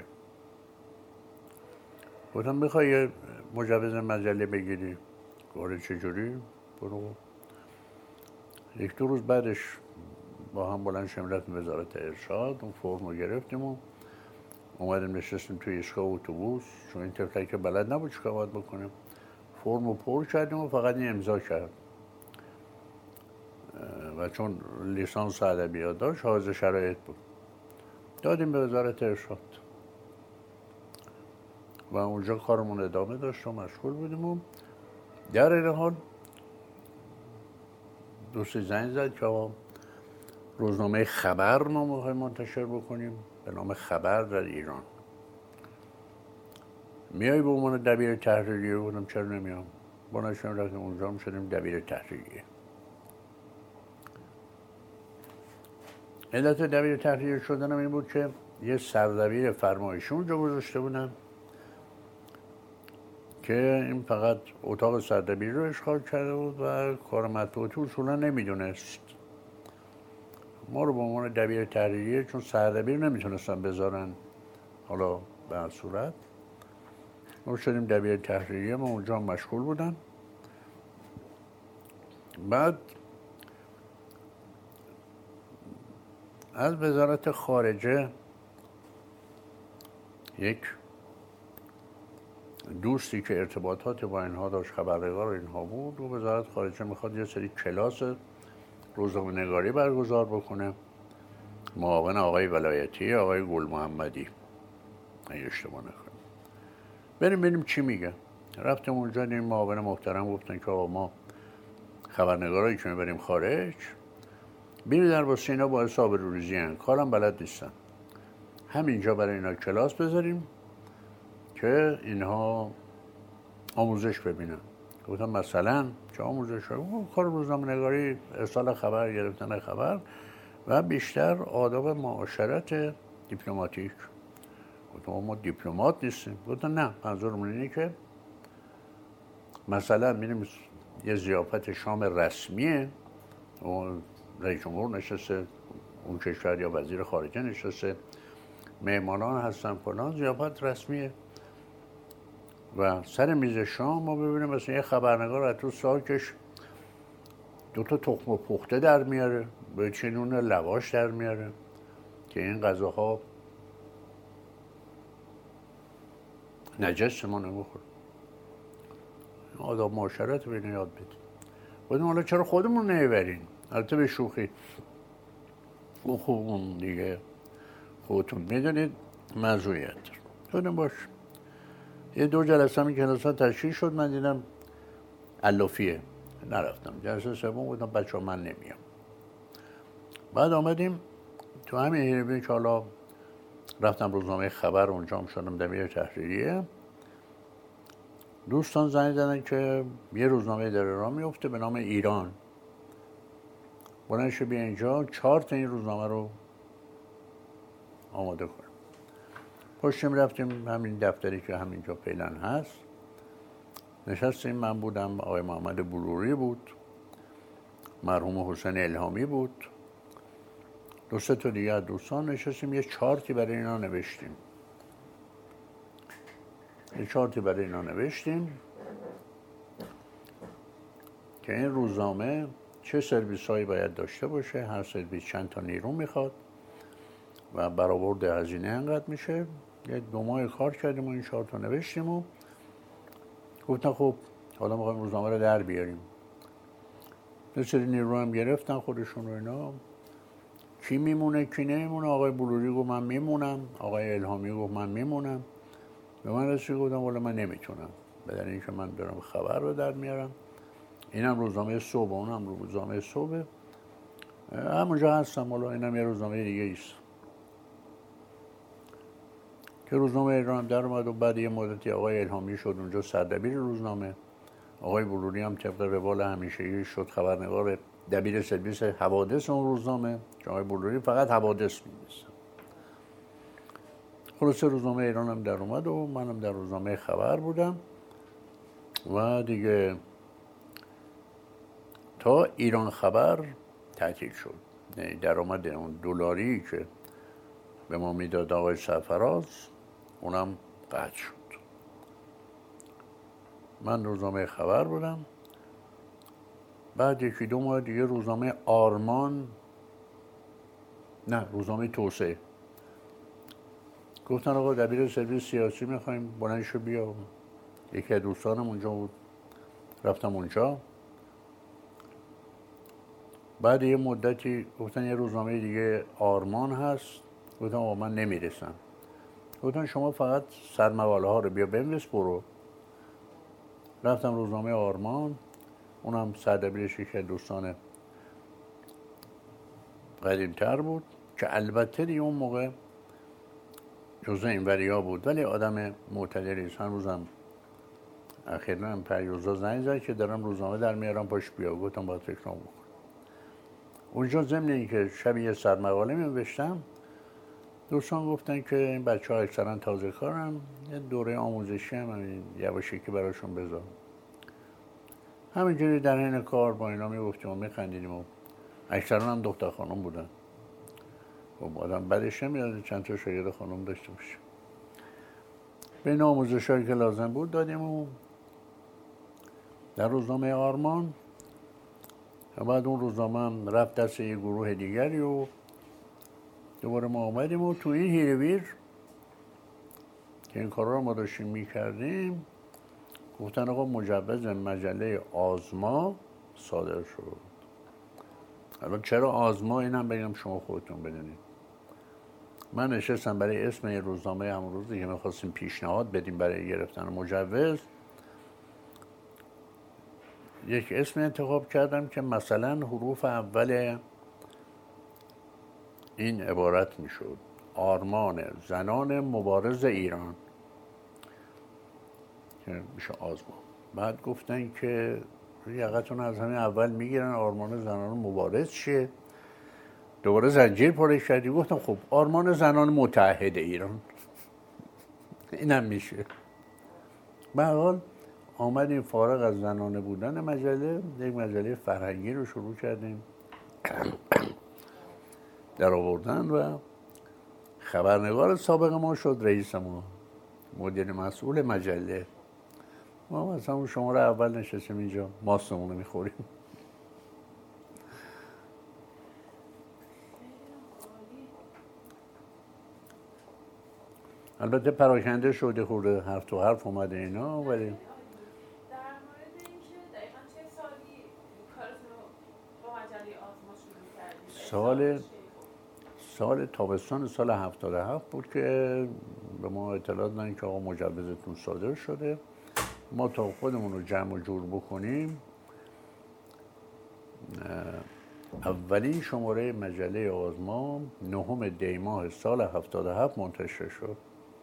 Speaker 2: گفتم میخوای یه مجوز مجله بگیری؟ گفت چجوری؟ برو. یک دو روز بعدش با هم بلند شدیم رفتیم وزارت ارشاد، اون فرم رو گرفتیم و اومدیم نشستیم توی ایستگاه اتوبوس، چون این طفلک که بلد نبود چیکار باید بکنیم. فرم رو پر کردیم و فقط این امضا کرد و چون لیسانس ادبیات داشت حائز شرایط بود، دادیم به وزارت ارشاد و اونجا کارمون ادامه داشت و مشغول بودیم. و در این حال دوستی زنگ زد که روزنامه خبر ما میخوایم منتشر بکنیم به نام خبر در ایران، میای به عنوان دبیر تحریریه؟ بودم چرا نمیام. با نشون رفتیم اونجا هم شدیم دبیر تحریریه. علت دبیر تحریریه شدنم این بود که یه سردبیر فرمایشی اونجا گذاشته بودن که این فقط اتاق سردبیر رو اشغال کرده بود و کار مطبوعاتی اصولا نمیدونست. ما رو به عنوان دبیر تحریریه، چون سردبیر نمیتونستن بذارن حالا به هر صورت، ما شدیم دبیر تحریریه. ما اونجا هم مشغول بودن. بعد از وزارت خارجه یک دوستی که ارتباطات با اینها داشت، خبرنگار اینها بود، و وزارت خارجه میخواد یه سری کلاس روزنامه نگاری برگزار بکنه. معاون آقای ولایتی، آقای گل محمدی، اگه اشتباه نکنم، بریم ببینیم چی میگه. رفتیم اونجا، این معاون محترم گفتن که آقا ما خبرنگارایی که میبریم خارج بینی در واسه اینا با حساب روریزی هن، کارم بلد نیستن، همینجا برای اینا کلاس بذاریم که اینها آموزش ببینن. گفتم مثلا چه آموزش؟ کار روزنامه نگاری، ارسال خبر، گرفتن خبر و بیشتر آداب معاشرت دیپلماتیک. گفتم ما دیپلمات نیستیم. گفتم نه، منظورمون اینه که مثلا میریم یه ضیافت شام رسمیه، اون رئیس جمهور نشسته اون کشور یا وزیر خارجه نشسته، مهمانان هستن فلان، ضیافت رسمیه. و سر میز شام ما ببینیم مثلا یه خبرنگار از تو ساکش دو تا تخم پخته در میاره، به چنون لواش در میاره که این غذاها نجس ما نمیخور. آداب معاشرت بین یاد بدیم. بودیم حالا چرا خودمون نمیبرین؟ البته به شوخی. او خوب اون دیگه خودتون میدونید مزویت دارم. باش یه دو جلسه همین کلاسا تشکیل شد، من دیدم علافیه، نرفتم. جلسه سوم بودم بچه ها من نمیام. بعد آمدیم تو همین هیربین که حالا رفتم روزنامه خبر، اونجا هم شدم دبیر تحریریه. دوستان زنگ زدن که یه روزنامه داره راه میفته به نام ایران، بلند بیا اینجا چهار تا این روزنامه رو آماده کنیم. پشتیم رفتیم همین دفتری که همینجا فعلا هست، نشستیم. من بودم، آقای محمد بلوری بود، مرحوم حسین الهامی بود، دو سه تا دیگه از دوستان نشستیم. یه چارتی برای اینا نوشتیم یه چارتی برای اینا نوشتیم که این روزنامه چه سرویس هایی باید داشته باشه، هر سرویس چند تا نیرو میخواد و برآورد هزینه انقدر میشه. یه دو ماه کار کردیم و این چهار تا نوشتیم و گفتن خب حالا میخوایم روزنامه رو در بیاریم. یه سری نیرو هم گرفتن خودشون رو اینا. کی میمونه کی نمیمونه؟ آقای بلوری گفت من میمونم، آقای الهامی گفت من میمونم. به من رسید گفتم والا من نمیتونم، بدن اینکه من دارم خبر رو در میارم. اینم روزنامه صبح، اونم روزنامه صبح، همونجا هستم. حالا اینم یه روزنامه دیگه ایست که روزنامه ایران هم در اومد و بعد یه مدتی آقای الهامی شد اونجا سردبیر روزنامه. آقای بلوری هم طبق روال همیشگی شد خبرنگار دبیر سرویس حوادث اون روزنامه، که آقای بلوری فقط حوادث می‌نویسه. خلاصه روزنامه ایران هم در اومد و منم در روزنامه خبر بودم و دیگه تا ایران خبر تعطیل شد. درآمد اون دلاری که به ما میداد آقای سرفراز اونم قطع شد. من روزنامه خبر بودم. بعد یکی دو ماه دیگه روزنامه آرمان، نه روزنامه توسعه، گفتن آقا دبیر سرویس سیاسی میخوایم، بلند شو بیا. یکی از دوستانم اونجا بود، رفتم اونجا. بعد یه مدتی گفتن یه روزنامه دیگه آرمان هست، گفتم آقا من نمیرسم. گفتن شما فقط سرمقاله ها رو بیا بنویس برو. رفتم روزنامه آرمان، اونم سردبیرش یکی از دوستان قدیمتر بود که البته دیگه اون موقع جزء اینوریا بود ولی آدم معتدلی. چند روزم اخیراً هم پریوزا زنگ زد که دارم روزنامه در میارم پاش بیا. گفتم باید فکر بکنم. اونجا ضمن اینکه شب یه سرمقاله می‌نوشتم، دوستان گفتن که این بچه‌ها اکثرا تازه کارن، یه دوره آموزشی هم همین یواشکی براشون بذار. همینجوری در این کار با اینا میگفتیم و میخندیدیم و اکثرا هم دختر خانم بودن. خب آدم بدش نمیاد چند تا شاگرد خانم داشته باشه. بین آموزش‌هایی که لازم بود دادیم و در روزنامه آرمان. و بعد اون روزنامه هم رفت دست یه گروه دیگری و دوباره ما آمدیم و تو این هیرویر که این کارا رو ما داشتیم میکردیم گفتن آقا مجوز مجله آزما صادر شد. الان چرا آزما اینم بگم شما خودتون بدونید. من نشستم برای اسم این روزنامه همون روزی که میخواستیم پیشنهاد بدیم برای گرفتن مجوز، یک اسم انتخاب کردم که مثلا حروف اول این عبارت میشد آرمان زنان مبارز ایران، که میشه آزما. بعد گفتن که یقتون از همین اول میگیرن آرمان زنان مبارز چیه؟ دوباره زنجیر پاره کردی. گفتم خب آرمان زنان متحد ایران اینم میشه. به هر حال آمدیم فارغ از زنانه بودن مجله، یک مجله فرهنگی رو شروع کردیم در آوردن و خبرنگار سابق ما شد رئیس ما، مدیر مسئول مجله. ما مثلا اون شماره اول نشستیم اینجا ماستمون رو میخوریم. البته پراکنده شده، خورده حرف تو حرف اومده اینا، ولی
Speaker 1: در مورد اینکه دقیقا چه سالی کارتون رو با مجله آزما شروع کردید؟
Speaker 2: سال سال تابستان سال هفتاد و هفت بود که به ما اطلاع دادن که آقا مجوزتون صادر شده. ما تا خودمون رو جمع و جور بکنیم اولین شماره مجله آزما نهم دی ماه سال هفتاد و هفت منتشر شد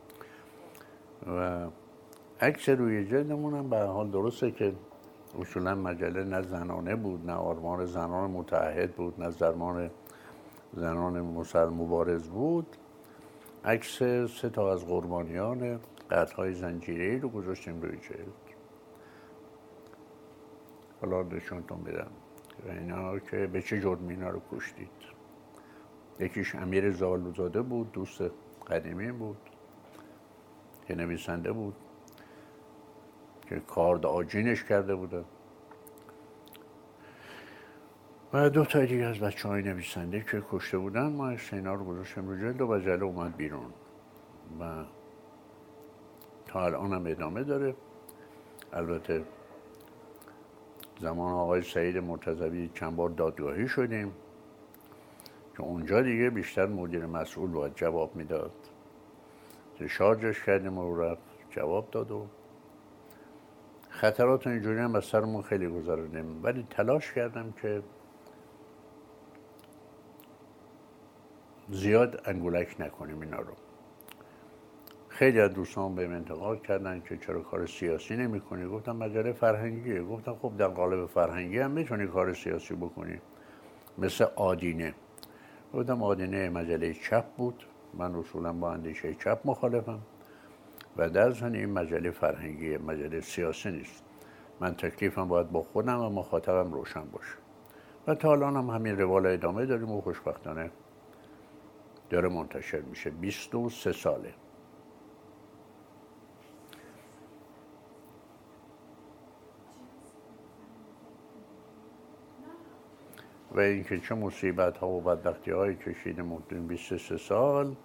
Speaker 2: و عکس روی جلدمون هم به هر حال درسته که اصولا مجله نه زنانه بود، نه آرمان زنان متعهد بود، نه زرمان زنان مسلم مبارز بود. عکس سه تا از قربانیان قتل‌های زنجیره‌ای رو گذاشتیم روی جلد. حالا نشونتون میدم اینا که به چه جرمی اینا رو کشتید. یکیش امیر زالوزاده بود، دوست قدیمی بود که نویسنده بود که کارد آجینش کرده بودن و دو تا دیگه از بچه های نویسنده که کشته بودن. ما اینا رو گذاشتیم رو جلد و مجله اومد بیرون و تا الان هم ادامه داره. البته زمان آقای سعید مرتضوی چند بار دادگاهی شدیم که اونجا دیگه بیشتر مدیر مسئول باید جواب میداد. شارژش کردیم و رفت جواب داد و خطرات اینجوری هم از سرمون خیلی گذاردیم، ولی تلاش کردم که زیاد انگولک نکنیم اینا رو. خیلی از دوستان بهم انتقاد کردن که چرا کار سیاسی نمی کنی؟ گفتم مجله فرهنگیه. گفتم خب در قالب فرهنگی هم میتونی کار سیاسی بکنی، مثل آدینه. گفتم آدینه مجله چپ بود، من اصولا با اندیشه چپ مخالفم و در ضمن این مجله فرهنگیه، مجله سیاسی نیست. من تکلیفم باید با خودم و مخاطبم روشن باشه و تا الان هم همین روال ادامه داریم و خوشبختانه داره منتشر میشه. بیست و سه ساله. و اینکه چه مصیبت ها و بدبختی های کشیدیم این بیست و سه سال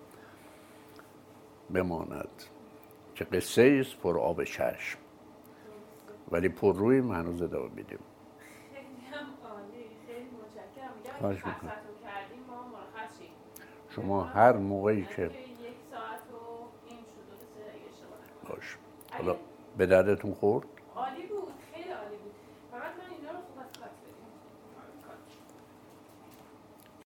Speaker 2: بماند که قصه است پر آب چشم، ولی پر روی هنوز ادامه میدیم.
Speaker 1: خیلی هم عالی، خیلی متشکرم. میگم
Speaker 2: خواهش
Speaker 1: اگه
Speaker 2: می‌کنم.
Speaker 1: فرصت رو کردیم ما مرخص شیم.
Speaker 2: شما هر موقعی که
Speaker 1: یک ساعت و این شد و سه اگه اشتباه نکنم.
Speaker 2: باش حالا به دردتون خورد